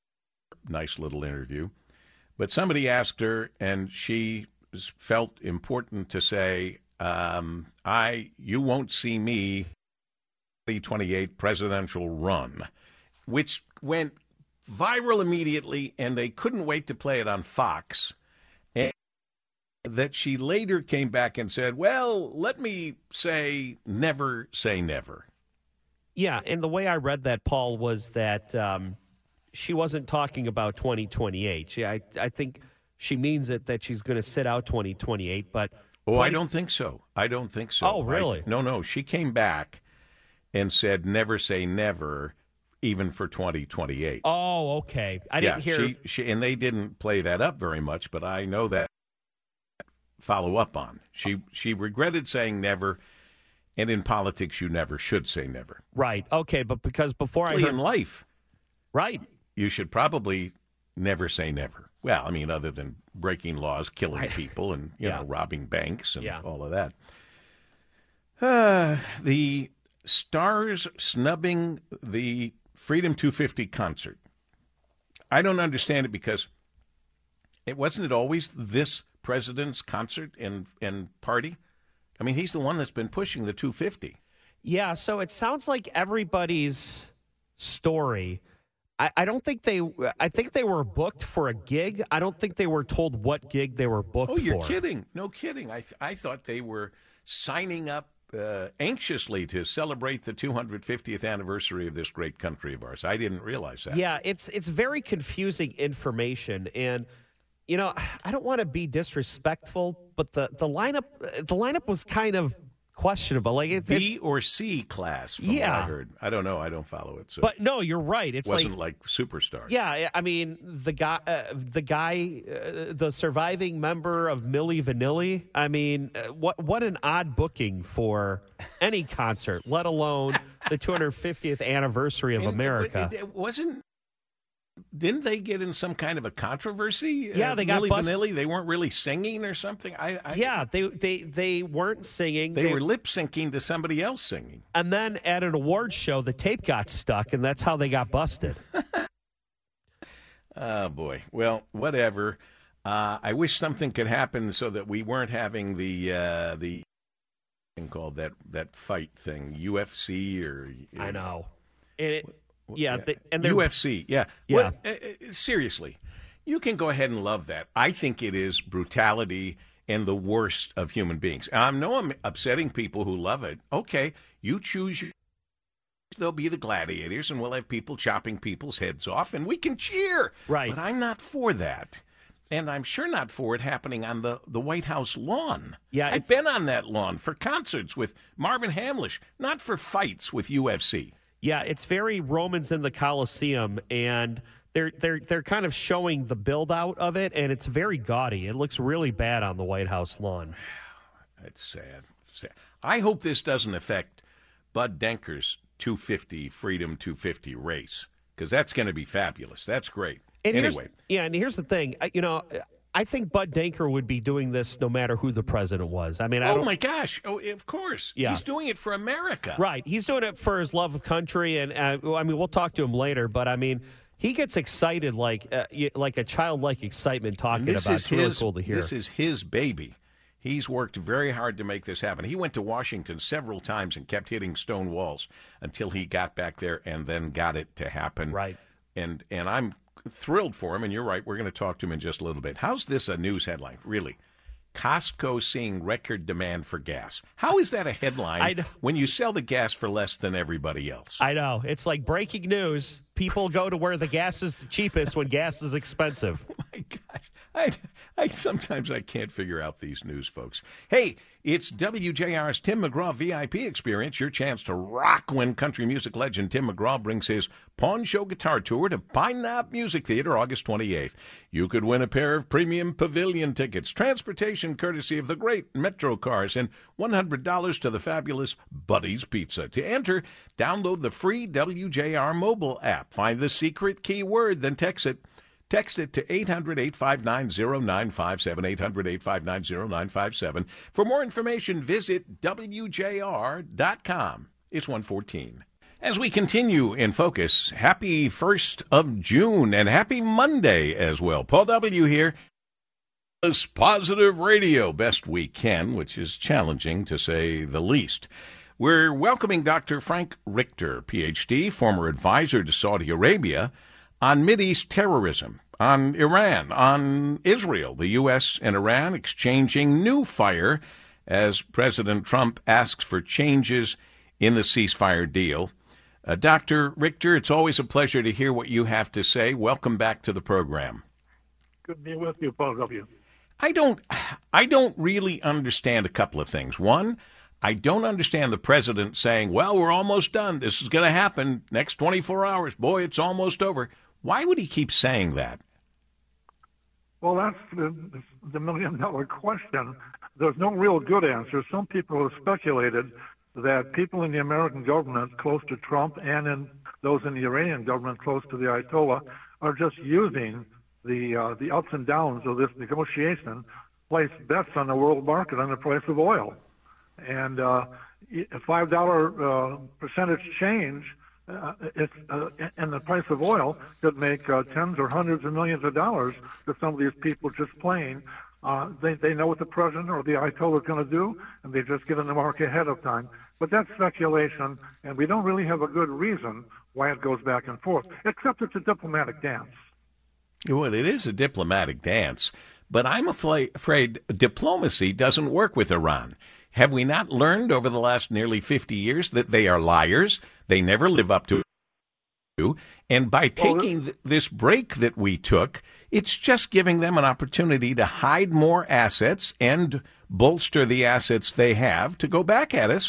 nice little interview. But somebody asked her, and she felt important to say, um, I, you won't see me twenty twenty-eight presidential run, which went viral immediately, and they couldn't wait to play it on Fox. And that she later came back and said, well, let me say never say never. Yeah, and the way I read that, Paul, was that um, she wasn't talking about twenty twenty-eight. She, I, I think she means it that she's going to sit out twenty twenty-eight, but... Oh, twenty I don't think so. I don't think so. Oh, really? I, no, no. She came back and said never say never, even for twenty twenty-eight. Oh, okay. I didn't yeah, hear... She, she, and they didn't play that up very much, but I know that follow up on. She she regretted saying never, and in politics, you never should say never. Right. Okay, but because before I heard in life, right, you should probably never say never. Well, I mean, other than breaking laws, killing right. people, and you yeah. know, robbing banks and yeah. all of that. Uh, the Stars snubbing the Freedom two fifty concert. I don't understand it because it wasn't it always this president's concert and, and party? I mean, he's the one that's been pushing the two fifty. Yeah, so it sounds like everybody's story. I, I don't think they – I think they were booked for a gig. I don't think they were told what gig they were booked for. Oh, you're for. kidding. No kidding. I, th- I thought they were signing up uh, anxiously to celebrate the two hundred fiftieth anniversary of this great country of ours. I didn't realize that. Yeah, it's it's very confusing information. And, you know, I don't want to be disrespectful, but the, the lineup the lineup was kind of – questionable. Like it's B it's, or C class from yeah. what I heard. I don't know. I don't follow it. So but no, you're right. It's wasn't like, like Superstar. Yeah, I mean the guy, uh, the guy, uh, the surviving member of Milli Vanilli. I mean, uh, what what an odd booking for any concert, let alone the two hundred fiftieth anniversary of and America. It, it wasn't. Didn't they get in some kind of a controversy? Yeah, they uh, got Milli bust- Vanilli. They weren't really singing or something. I, I yeah, they they they weren't singing. They, they were lip syncing to somebody else singing. And then at an awards show, the tape got stuck, and that's how they got busted. Oh boy. Well, whatever. Uh, I wish something could happen so that we weren't having the uh, the thing called that that fight thing, U F C or. I know. And it, Yeah, they, and U F C, yeah. yeah. Well, uh, seriously, you can go ahead and love that. I think it is brutality and the worst of human beings. I know I'm upsetting people who love it. Okay, you choose your. They'll be the gladiators, and we'll have people chopping people's heads off, and we can cheer. Right. But I'm not for that. And I'm sure not for it happening on the, the White House lawn. Yeah, I've been on that lawn for concerts with Marvin Hamlish, not for fights with U F C. Yeah, it's very Romans in the Colosseum, and they're they're they're kind of showing the build out of it, and it's very gaudy. It looks really bad on the White House lawn. That's sad. sad. I hope this doesn't affect Bud Denker's two fifty Freedom two fifty race, because that's going to be fabulous. That's great. And anyway, yeah, and here's the thing. You know, I think Bud Denker would be doing this no matter who the president was. I mean, I oh don't, my gosh! Oh, of course. Yeah. He's doing it for America, right? He's doing it for his love of country, and uh, I mean, we'll talk to him later. But I mean, he gets excited like uh, like a childlike excitement talking about. It's really cool to hear. This is his baby. He's worked very hard to make this happen. He went to Washington several times and kept hitting stone walls until he got back there and then got it to happen. Right. And and I'm thrilled for him, and you're right, we're going to talk to him in just a little bit. How's this a news headline, really? Costco seeing record demand for gas. How is that a headline when you sell the gas for less than everybody else? I know. It's like breaking news. People go to where the gas is the cheapest when gas is expensive. Oh, my gosh. I, I sometimes I can't figure out these news, folks. Hey, it's W J R's Tim McGraw V I P experience, your chance to rock when country music legend Tim McGraw brings his Pawn Show Guitar Tour to Pine Knob Music Theater August twenty-eighth. You could win a pair of premium pavilion tickets, transportation courtesy of the great Metro Cars, and one hundred dollars to the fabulous Buddy's Pizza. To enter, download the free W J R mobile app. Find the secret keyword, then text it. Text it to eight hundred, eight five nine, zero nine five seven, eight hundred, eight five nine, zero nine five seven. For more information, visit W J R dot com. It's one fourteen. As we continue in focus, happy first of June and happy Monday as well. Paul W. here. Positive Radio, best we can, which is challenging to say the least. We're welcoming Doctor Frank Richter, P H D, former advisor to Saudi Arabia, on Mideast terrorism, on Iran, on Israel. The U S and Iran exchanging new fire as President Trump asks for changes in the ceasefire deal. Uh, Doctor Richter, it's always a pleasure to hear what you have to say. Welcome back to the program. Good to be with you, Paul W. I don't, I don't really understand a couple of things. One, I don't understand the president saying, well, we're almost done. This is going to happen next twenty-four hours. Boy, it's almost over. Why would he keep saying that? Well, that's the, the million-dollar question. There's no real good answer. Some people have speculated that people in the American government close to Trump and in those in the Iranian government close to the Ayatollah are just using the uh, the ups and downs of this negotiation, place bets on the world market on the price of oil. And uh, a five dollar uh, percentage change uh, if, uh, in the price of oil could make uh, tens or hundreds of millions of dollars to some of these people just playing. Uh, they, they know what the president or the Ayatollah is going to do, and they just get in the market ahead of time. But that's speculation, and we don't really have a good reason why it goes back and forth, except it's a diplomatic dance. Well, it is a diplomatic dance, but I'm afla- afraid diplomacy doesn't work with Iran. Have we not learned over the last nearly fifty years that they are liars? They never live up to it. And by taking th- this break that we took, it's just giving them an opportunity to hide more assets and bolster the assets they have to go back at us.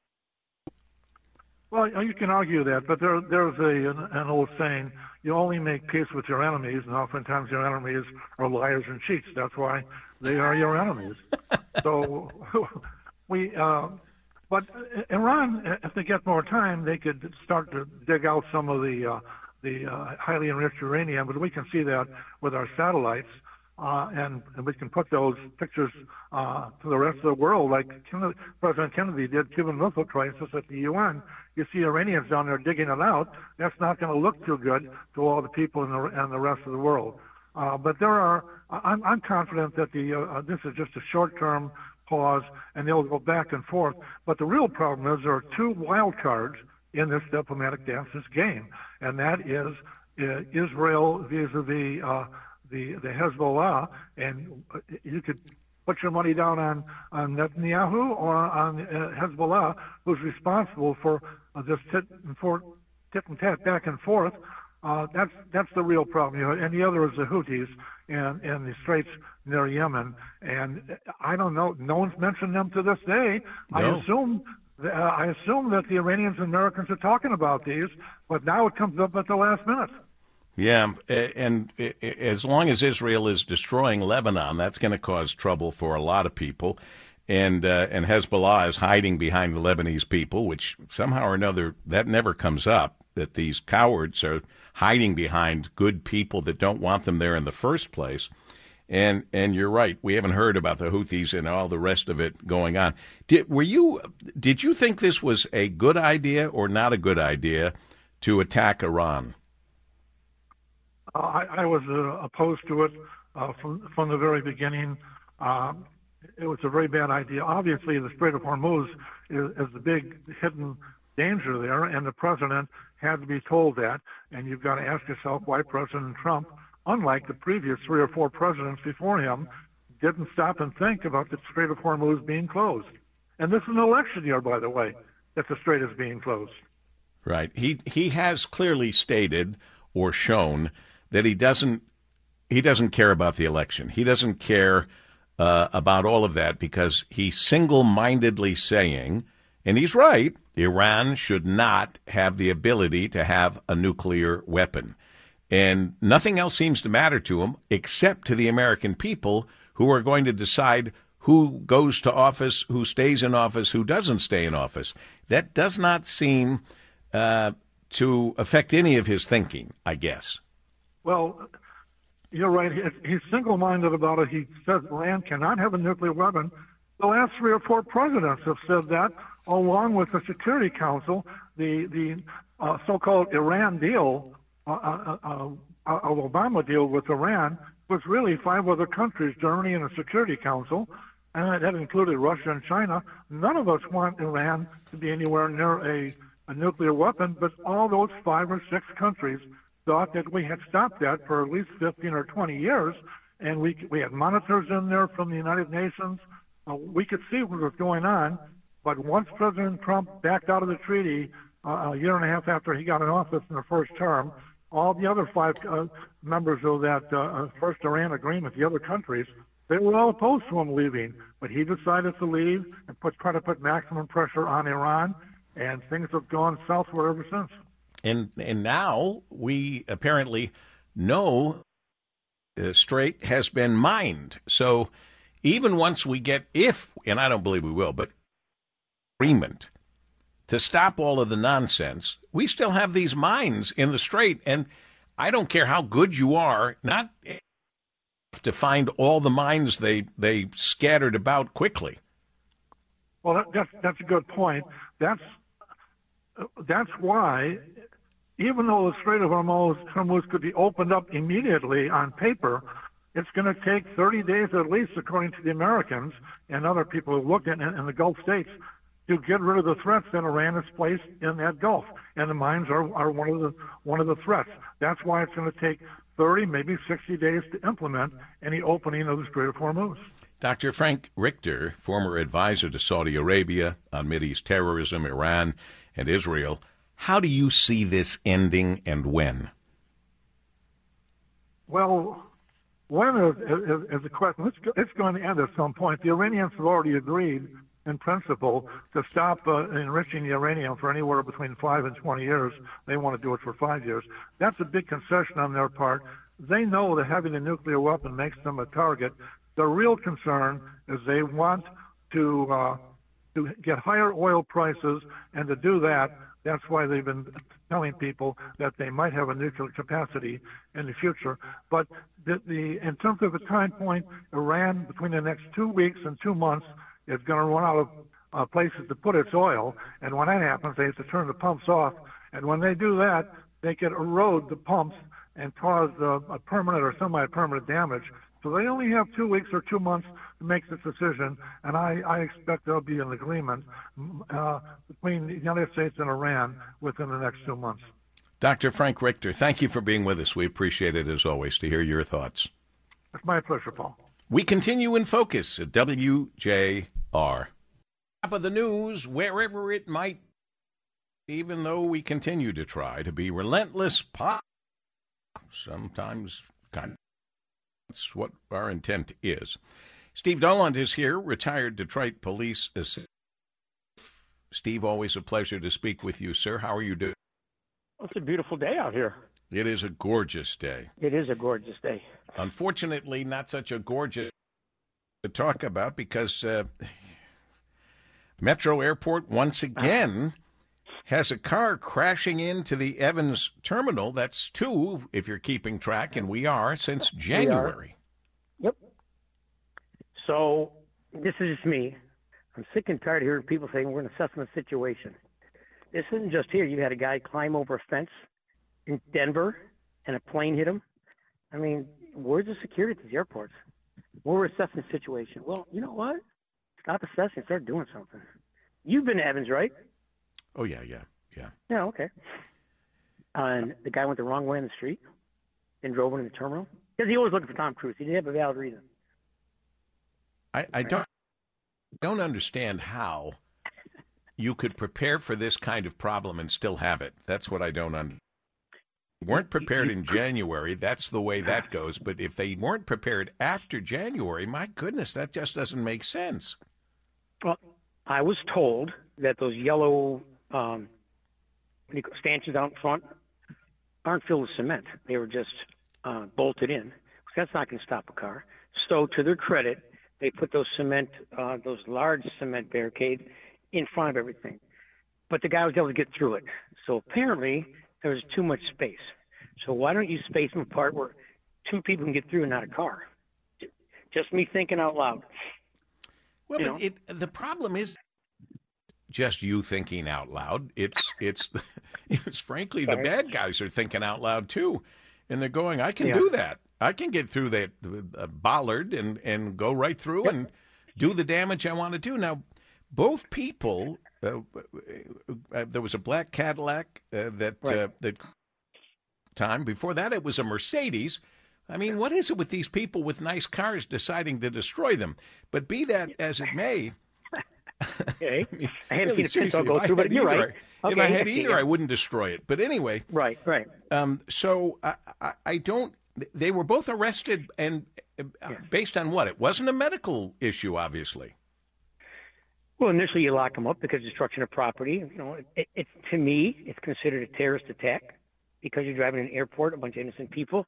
Well, you can argue that, but there, there's a an, an old saying, you only make peace with your enemies, and oftentimes your enemies are liars and cheats. That's why they are your enemies. So we, uh, but Iran, if they get more time, they could start to dig out some of the uh, the uh, highly enriched uranium, but we can see that with our satellites. Uh, and, and we can put those pictures uh, to the rest of the world, like Kennedy, President Kennedy did Cuban Missile Crisis at the U N. You see Iranians down there digging it out. That's not going to look too good to all the people in the, and the rest of the world. Uh, but there are, I'm, I'm confident that the uh, this is just a short-term pause, and they'll go back and forth. But the real problem is there are two wild cards in this diplomatic dance, this game, and that is uh, Israel vis-a-vis uh, the the Hezbollah, and you could put your money down on, on Netanyahu or on uh, Hezbollah, who's responsible for uh, this tit and, for, tit and tat back and forth. Uh, that's that's the real problem. You know, and the other is the Houthis and, and the Straits near Yemen. And I don't know, no one's mentioned them to this day. No. I assume uh, I assume that the Iranians and Americans are talking about these, but now it comes up at the last minute. Yeah, and as long as Israel is destroying Lebanon, that's going to cause trouble for a lot of people. And uh, and Hezbollah is hiding behind the Lebanese people, which somehow or another, that never comes up, that these cowards are hiding behind good people that don't want them there in the first place. And and you're right, we haven't heard about the Houthis and all the rest of it going on. Did, were you, did you think this was a good idea or not a good idea to attack Iran? Uh, I, I was uh, opposed to it uh, from from the very beginning. Um, it was a very bad idea. Obviously, the Strait of Hormuz is, is the big hidden danger there, and the president had to be told that. And you've got to ask yourself why President Trump, unlike the previous three or four presidents before him, didn't stop and think about the Strait of Hormuz being closed. And this is an election year, by the way, that the strait is being closed. Right. He he has clearly stated or shown that he doesn't he doesn't care about the election. He doesn't care uh, about all of that because he's single-mindedly saying, and he's right, Iran should not have the ability to have a nuclear weapon. And nothing else seems to matter to him except to the American people who are going to decide who goes to office, who stays in office, who doesn't stay in office. That does not seem uh, to affect any of his thinking, I guess. Well, you're right. He's single-minded about it. He says Iran cannot have a nuclear weapon. The last three or four presidents have said that, along with the Security Council. The the uh, so-called Iran deal, uh, uh, uh, uh, Obama deal with Iran, was really five other countries, Germany and the Security Council, and that included Russia and China. None of us want Iran to be anywhere near a, a nuclear weapon, but all those five or six countries thought that we had stopped that for at least fifteen or twenty years, and we we had monitors in there from the United Nations. Uh, we could see what was going on, but once President Trump backed out of the treaty uh, a year and a half after he got in office in the first term, all the other five uh, members of that uh, first Iran agreement, the other countries, they were all opposed to him leaving, but he decided to leave and put, try to put maximum pressure on Iran, and things have gone southward ever since. And and now we apparently know uh, Strait has been mined. So even once we get, if, and I don't believe we will, but agreement to stop all of the nonsense, we still have these mines in the Strait. And I don't care how good you are, not to find all the mines they, they scattered about quickly. Well, that, that's that's a good point. That's that's why, even though the Strait of Hormuz, Hormuz could be opened up immediately on paper, it's going to take thirty days at least, according to the Americans and other people who looked at in, in the Gulf states, to get rid of the threats that Iran has placed in that Gulf. And the mines are, are one of the one of the threats. That's why it's going to take thirty, maybe sixty days to implement any opening of the Strait of Hormuz. Doctor Frank Richter, former advisor to Saudi Arabia on Mideast terrorism, Iran, and Israel, how do you see this ending and when? Well, when is, is, is the question. It's, it's going to end at some point. The Iranians have already agreed, in principle, to stop uh, enriching the uranium for anywhere between five and twenty years. They want to do it for five years. That's a big concession on their part. They know that having a nuclear weapon makes them a target. The real concern is they want to uh, to get higher oil prices, and to do that, that's why they've been telling people that they might have a nuclear capacity in the future. But the, the in terms of the time point, Iran, between the next two weeks and two months, is going to run out of uh, places to put its oil. And when that happens, they have to turn the pumps off. And when they do that, they can erode the pumps and cause uh, a permanent or semi-permanent damage. So they only have two weeks or two months to make this decision, and I, I expect there'll be an agreement uh, between the United States and Iran within the next two months. Doctor Frank Richter, thank you for being with us. We appreciate it, as always, to hear your thoughts. It's my pleasure, Paul. We continue in focus at W J R. Top of the news, wherever it might, even though we continue to try to be relentless, sometimes kind of. That's what our intent is. Steve Doland is here, retired Detroit police assistant. Steve, always a pleasure to speak with you, sir. How are you doing? It's a beautiful day out here. It is a gorgeous day. It is a gorgeous day. Unfortunately, not such a gorgeous to talk about because uh, Metro Airport once again has a car crashing into the Evans terminal. That's two, if you're keeping track, and we are, since January. Yep. So this is just me. I'm sick and tired of hearing people saying we're in assessing the situation. This isn't just here. You had a guy climb over a fence in Denver, and a plane hit him. I mean, where's the security at these airports? We're assessing the situation. Well, you know what? Stop assessing. Start doing something. You've been to Evans, right? Oh, yeah, yeah, yeah. Yeah, okay. And the guy went the wrong way in the street and drove into the terminal? Because he always looking for Tom Cruise. He didn't have a valid reason. I, I don't don't understand how you could prepare for this kind of problem and still have it. That's what I don't understand. Weren't prepared in January, that's the way that goes. But if they weren't prepared after January, my goodness, that just doesn't make sense. Well, I was told that those yellow um, stanchions out in front aren't filled with cement. They were just uh, bolted in. That's not going to stop a car. So to their credit, they put those cement, uh, those large cement barricades in front of everything. But the guy was able to get through it. So apparently there was too much space. So why don't you space them apart where two people can get through and not a car? Just me thinking out loud. Well, you but it, the problem is just you thinking out loud. It's it's it's frankly Sorry. the bad guys are thinking out loud too, and they're going, I can yeah. do that. I can get through that uh, bollard and and go right through yep. and do the damage I want to do. Now, both people. Uh, uh, there was a black Cadillac uh, that right. uh, that time before that it was a Mercedes. I mean, what is it with these people with nice cars deciding to destroy them? But be that as it may, okay. I, mean, I haven't really, seen a pencil go through, but you're either, right. If okay, I had I either, it. I wouldn't destroy it. But anyway, right, right. Um, so I, I, I don't. They were both arrested, and uh, yeah. based on what? It wasn't a medical issue, obviously. Well, initially you lock them up because destruction of property. You know, it, it, to me, it's considered a terrorist attack because you're driving in an airport, a bunch of innocent people.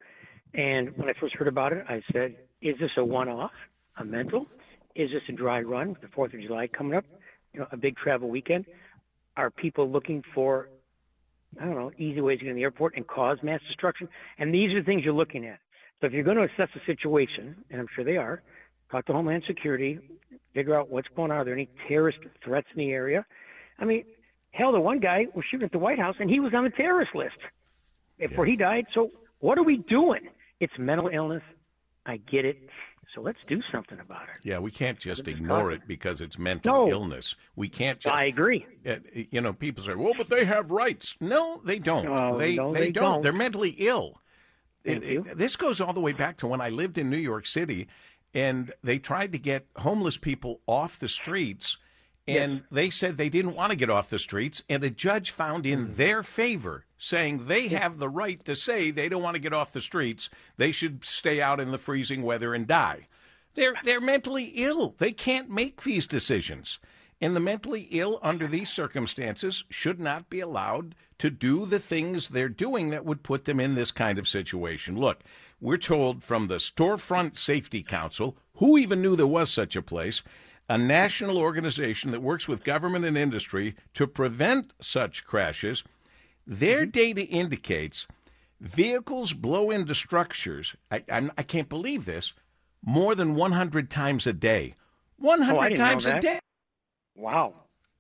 And when I first heard about it, I said, is this a one-off, a mental? Is this a dry run with the fourth of July coming up, you know, a big travel weekend? Are people looking for, I don't know, easy ways to get in the airport and cause mass destruction? And these are the things you're looking at. So if you're going to assess the situation, and I'm sure they are, talk to Homeland Security, figure out what's going on. Are there any terrorist threats in the area? I mean, hell, the one guy was shooting at the White House, and he was on the terrorist list before Yeah. he died. So what are we doing? It's mental illness. I get it. So let's do something about it. Yeah, we can't just ignore it because it's mental No. illness. We can't just. I agree. Uh, you know, people say, "Well, but they have rights." No, they don't. Oh, they, no, they they don't. don't. They're mentally ill. Thank It- you. it- this goes all the way back to when I lived in New York City, and they tried to get homeless people off the streets, and Yes. they said they didn't want to get off the streets, and a judge found in Mm-hmm. their favor, saying they have the right to say they don't want to get off the streets. They should stay out in the freezing weather and die. They're they're mentally ill. They can't make these decisions. And the mentally ill under these circumstances should not be allowed to do the things they're doing that would put them in this kind of situation. Look, we're told from the Storefront Safety Council, who even knew there was such a place, a national organization that works with government and industry to prevent such crashes. Their data indicates vehicles blow into structures. I, I'm, I can't believe this. More than one hundred times a day. one hundred Oh, I didn't know times a that. day. Wow.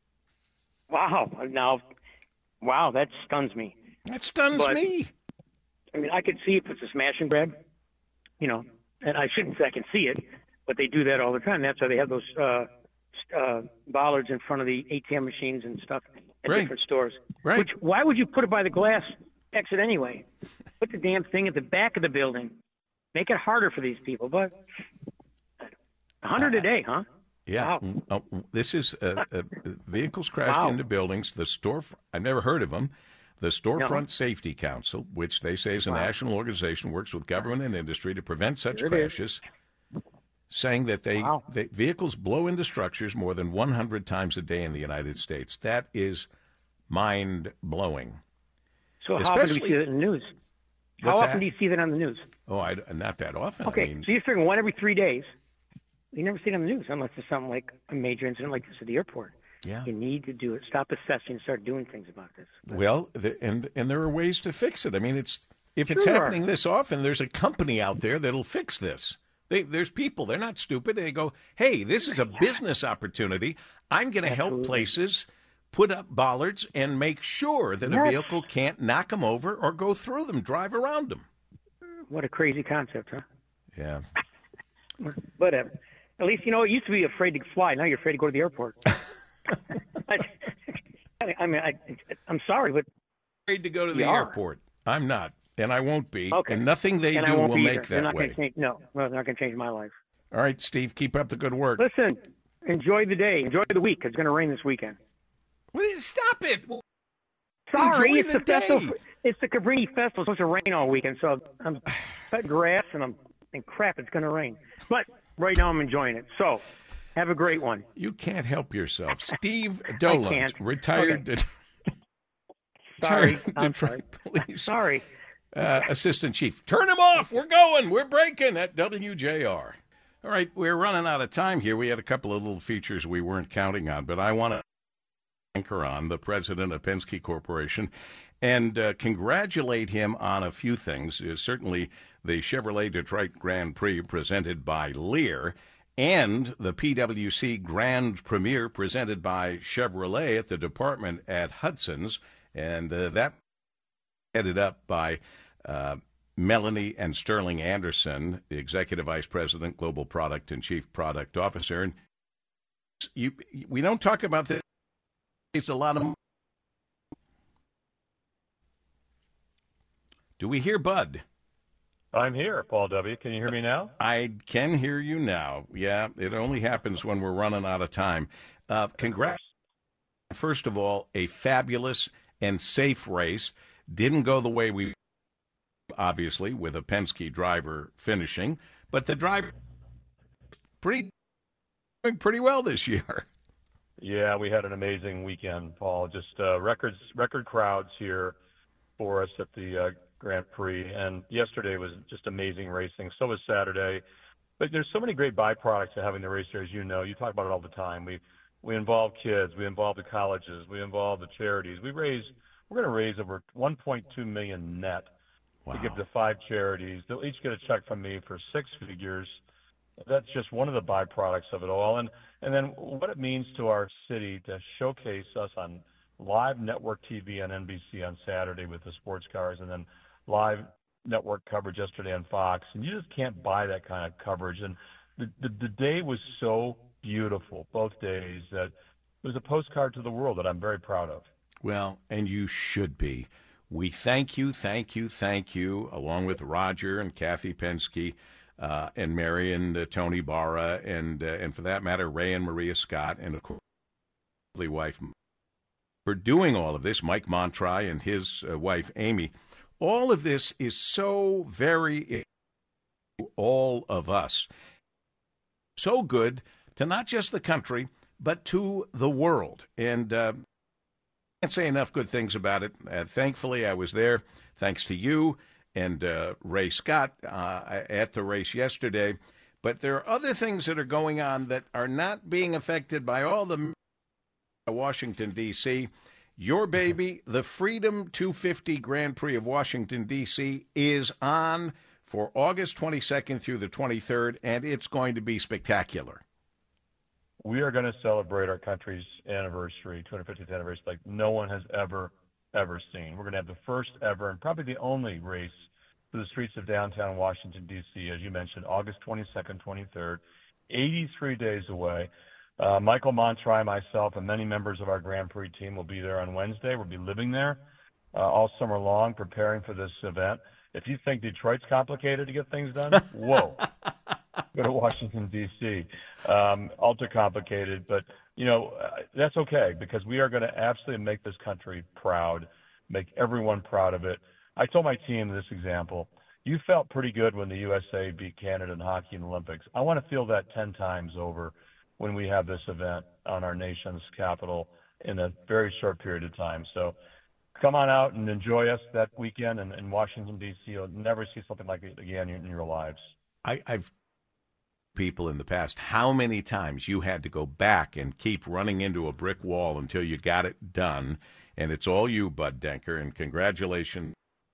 Wow. Now, wow, that stuns me. That stuns But- me. I mean, I could see if it's a smash and grab, you know, and I shouldn't say I can see it, but they do that all the time. That's why they have those uh, uh, bollards in front of the A T M machines and stuff at Right. different stores. Right. Which, why would you put it by the glass exit anyway? Put the damn thing at the back of the building. Make it harder for these people. But a hundred a day, huh? Yeah. Wow. Mm, oh, this is uh, uh, vehicles crashed Wow. into buildings. The store, I've never heard of them. The Storefront Safety Council, which they say is a Wow. national organization, works with government and industry to prevent such There it is. crashes, saying that they, Wow. they vehicles blow into structures more than one hundred times a day in the United States. That is mind blowing. So how often do we Especially- see that in the news? How What's often that? do you see that on the news? Oh, I, not that often. Okay, I mean, so you're figuring one every three days. You never see it on the news unless it's something like a major incident like this at the airport. yeah. You need to do it. Stop assessing and start doing things about this. Well, the, and and there are ways to fix it. I mean, it's if it's Sure. happening this often, there's a company out there that'll fix this. They, there's people. They're not stupid. They go, hey, this is a business opportunity. I'm going to help Absolutely. places put up bollards and make sure that a Yes. vehicle can't knock them over or go through them, drive around them. What a crazy concept, huh? Yeah. Whatever. At least, you know, it used to be afraid to fly. Now you're afraid to go to the airport. I, I mean, I, I'm sorry, but Afraid to go to the You are. airport. I'm not, and I won't be. Okay. And nothing they and I do won't will be make either. They're that not way. Gonna change, no, well, they're not going to change my life. All right, Steve, keep up the good work. Listen, enjoy the day. Enjoy the week. It's going to rain this weekend. What is- Stop it. Sorry, Enjoy it's the the festival. day. It's the Cabrini Festival. It's supposed to rain all weekend, so I'm cutting grass and I'm and crap. It's going to rain, but right now I'm enjoying it. So, have a great one. You can't help yourself. Steve Dolan, can't. retired, Okay. Sorry, retired I'm Detroit sorry. Police Sorry. uh, Assistant Chief. Turn him off. We're going. We're breaking at W J R. All right, we're running out of time here. We had a couple of little features we weren't counting on, but I want to anchor on the president of Penske Corporation and uh, congratulate him on a few things. Uh, certainly the Chevrolet Detroit Grand Prix presented by Lear and the P W C Grand Premiere presented by Chevrolet at the department at Hudson's. And uh, that headed up by uh, Melanie and Sterling Anderson, the Executive Vice President, Global Product and Chief Product Officer. And you, we don't talk about this. It's a lot of. Do we hear Bud? I'm here, Paul W. Can you hear me now? I can hear you now. Yeah, it only happens when we're running out of time. Uh, congrats. First of all, a fabulous and safe race. Didn't go the way we, obviously, with a Penske driver finishing, but the driver pretty doing pretty well this year. Yeah, we had an amazing weekend, Paul. Just uh, records, record crowds here for us at the uh, Grand Prix, and yesterday was just amazing racing. So was Saturday. But there's so many great byproducts of having the race here, as you know. You talk about it all the time. We we involve kids, we involve the colleges, we involve the charities. We raise we're going to raise over one point two million net wow. to give to five charities. They'll each get a check from me for six figures. That's just one of the byproducts of it all. And and then what it means to our city to showcase us on live network T V on N B C on Saturday with the sports cars, and then live network coverage yesterday on Fox. And you just can't buy that kind of coverage. And the, the, the day was so beautiful, both days, that it was a postcard to the world that I'm very proud of. Well, and you should be. We thank you, thank you, thank you, along with Roger and Kathy Penske uh, and Mary and uh, Tony Barra, and, uh, and for that matter, Ray and Maria Scott, and of course, lovely wife, for doing all of this, Mike Montry and his uh, wife, Amy. All of this is so very all of us. So good to not just the country, but to the world. And uh, I can't say enough good things about it. Uh, thankfully, I was there, thanks to you and uh, Ray Scott uh, at the race yesterday. But there are other things that are going on that are not being affected by all the Washington, D C Your baby, the Freedom two fifty Grand Prix of Washington, D C, is on for August twenty-second through the twenty-third, and it's going to be spectacular. We are going to celebrate our country's anniversary, two hundred fiftieth anniversary, like no one has ever, ever seen. We're going to have the first ever and probably the only race through the streets of downtown Washington, D C, as you mentioned, August twenty-second, twenty-third, eighty-three days away. Uh, Michael Montry, myself, and many members of our Grand Prix team will be there on Wednesday. We'll be living there uh, all summer long, preparing for this event. If you think Detroit's complicated to get things done, whoa, go to Washington, D C Um, ultra complicated, but, you know, uh, that's okay, because we are going to absolutely make this country proud, make everyone proud of it. I told my team this example. You felt pretty good when the U S A beat Canada in hockey in the Olympics. I want to feel that ten times over when we have this event on our nation's capital in a very short period of time. So come on out and enjoy us that weekend in, in Washington, D C You'll never see something like it again in, in your lives. I, I've people in the past how many times you had to go back and keep running into a brick wall until you got it done. And it's all you, Bud Denker, and congratulations.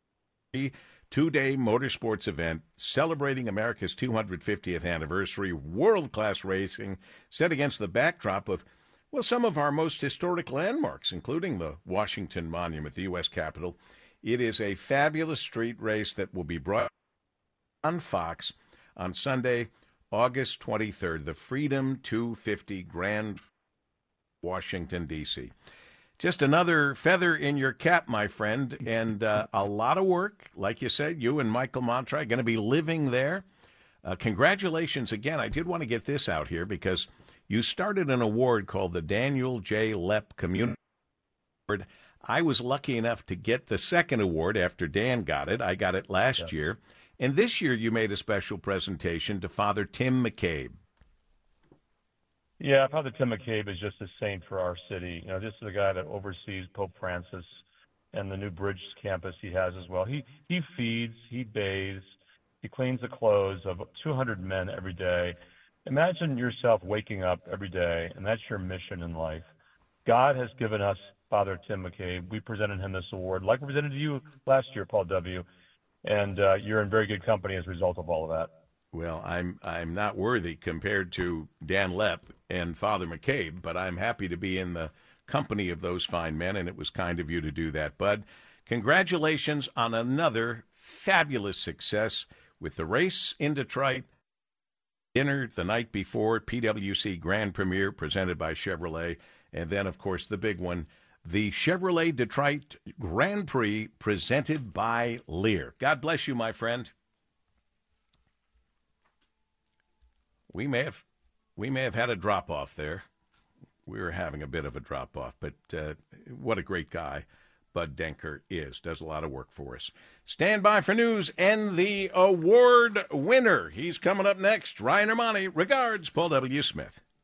Two-day motorsports event celebrating America's two hundred fiftieth anniversary, world-class racing set against the backdrop of, well, some of our most historic landmarks, including the Washington Monument, the U S Capitol. It is a fabulous street race that will be brought on Fox on Sunday, August twenty-third, the Freedom two fifty Grand Washington, D C Just another feather in your cap, my friend, and uh, a lot of work. Like you said, you and Michael Montry going to be living there. Uh, congratulations again. I did want to get this out here because you started an award called the Daniel J. Lepp Community Award. I was lucky enough to get the second award after Dan got it. I got it last yeah. year. And this year you made a special presentation to Father Tim McCabe. Yeah, Father Tim McCabe is just a saint for our city. You know, this is the guy that oversees Pope Francis and the new Bridge campus he has as well. He he feeds, he bathes, he cleans the clothes of two hundred men every day. Imagine yourself waking up every day, and that's your mission in life. God has given us Father Tim McCabe. We presented him this award, like we presented to you last year, Paul W., and uh, you're in very good company as a result of all of that. Well, I'm I'm not worthy compared to Dan Lepp and Father McCabe, but I'm happy to be in the company of those fine men, and it was kind of you to do that, Bud. Congratulations on another fabulous success with the race in Detroit, dinner the night before, P W C Grand Premiere presented by Chevrolet, and then, of course, the big one, the Chevrolet Detroit Grand Prix presented by Lear. God bless you, my friend. We may have, we may have had a drop-off there. We were having a bit of a drop-off, but uh, what a great guy Bud Denker is. Does a lot of work for us. Stand by for news and the award winner. He's coming up next. Ryan Armani. Regards, Paul W. Smith.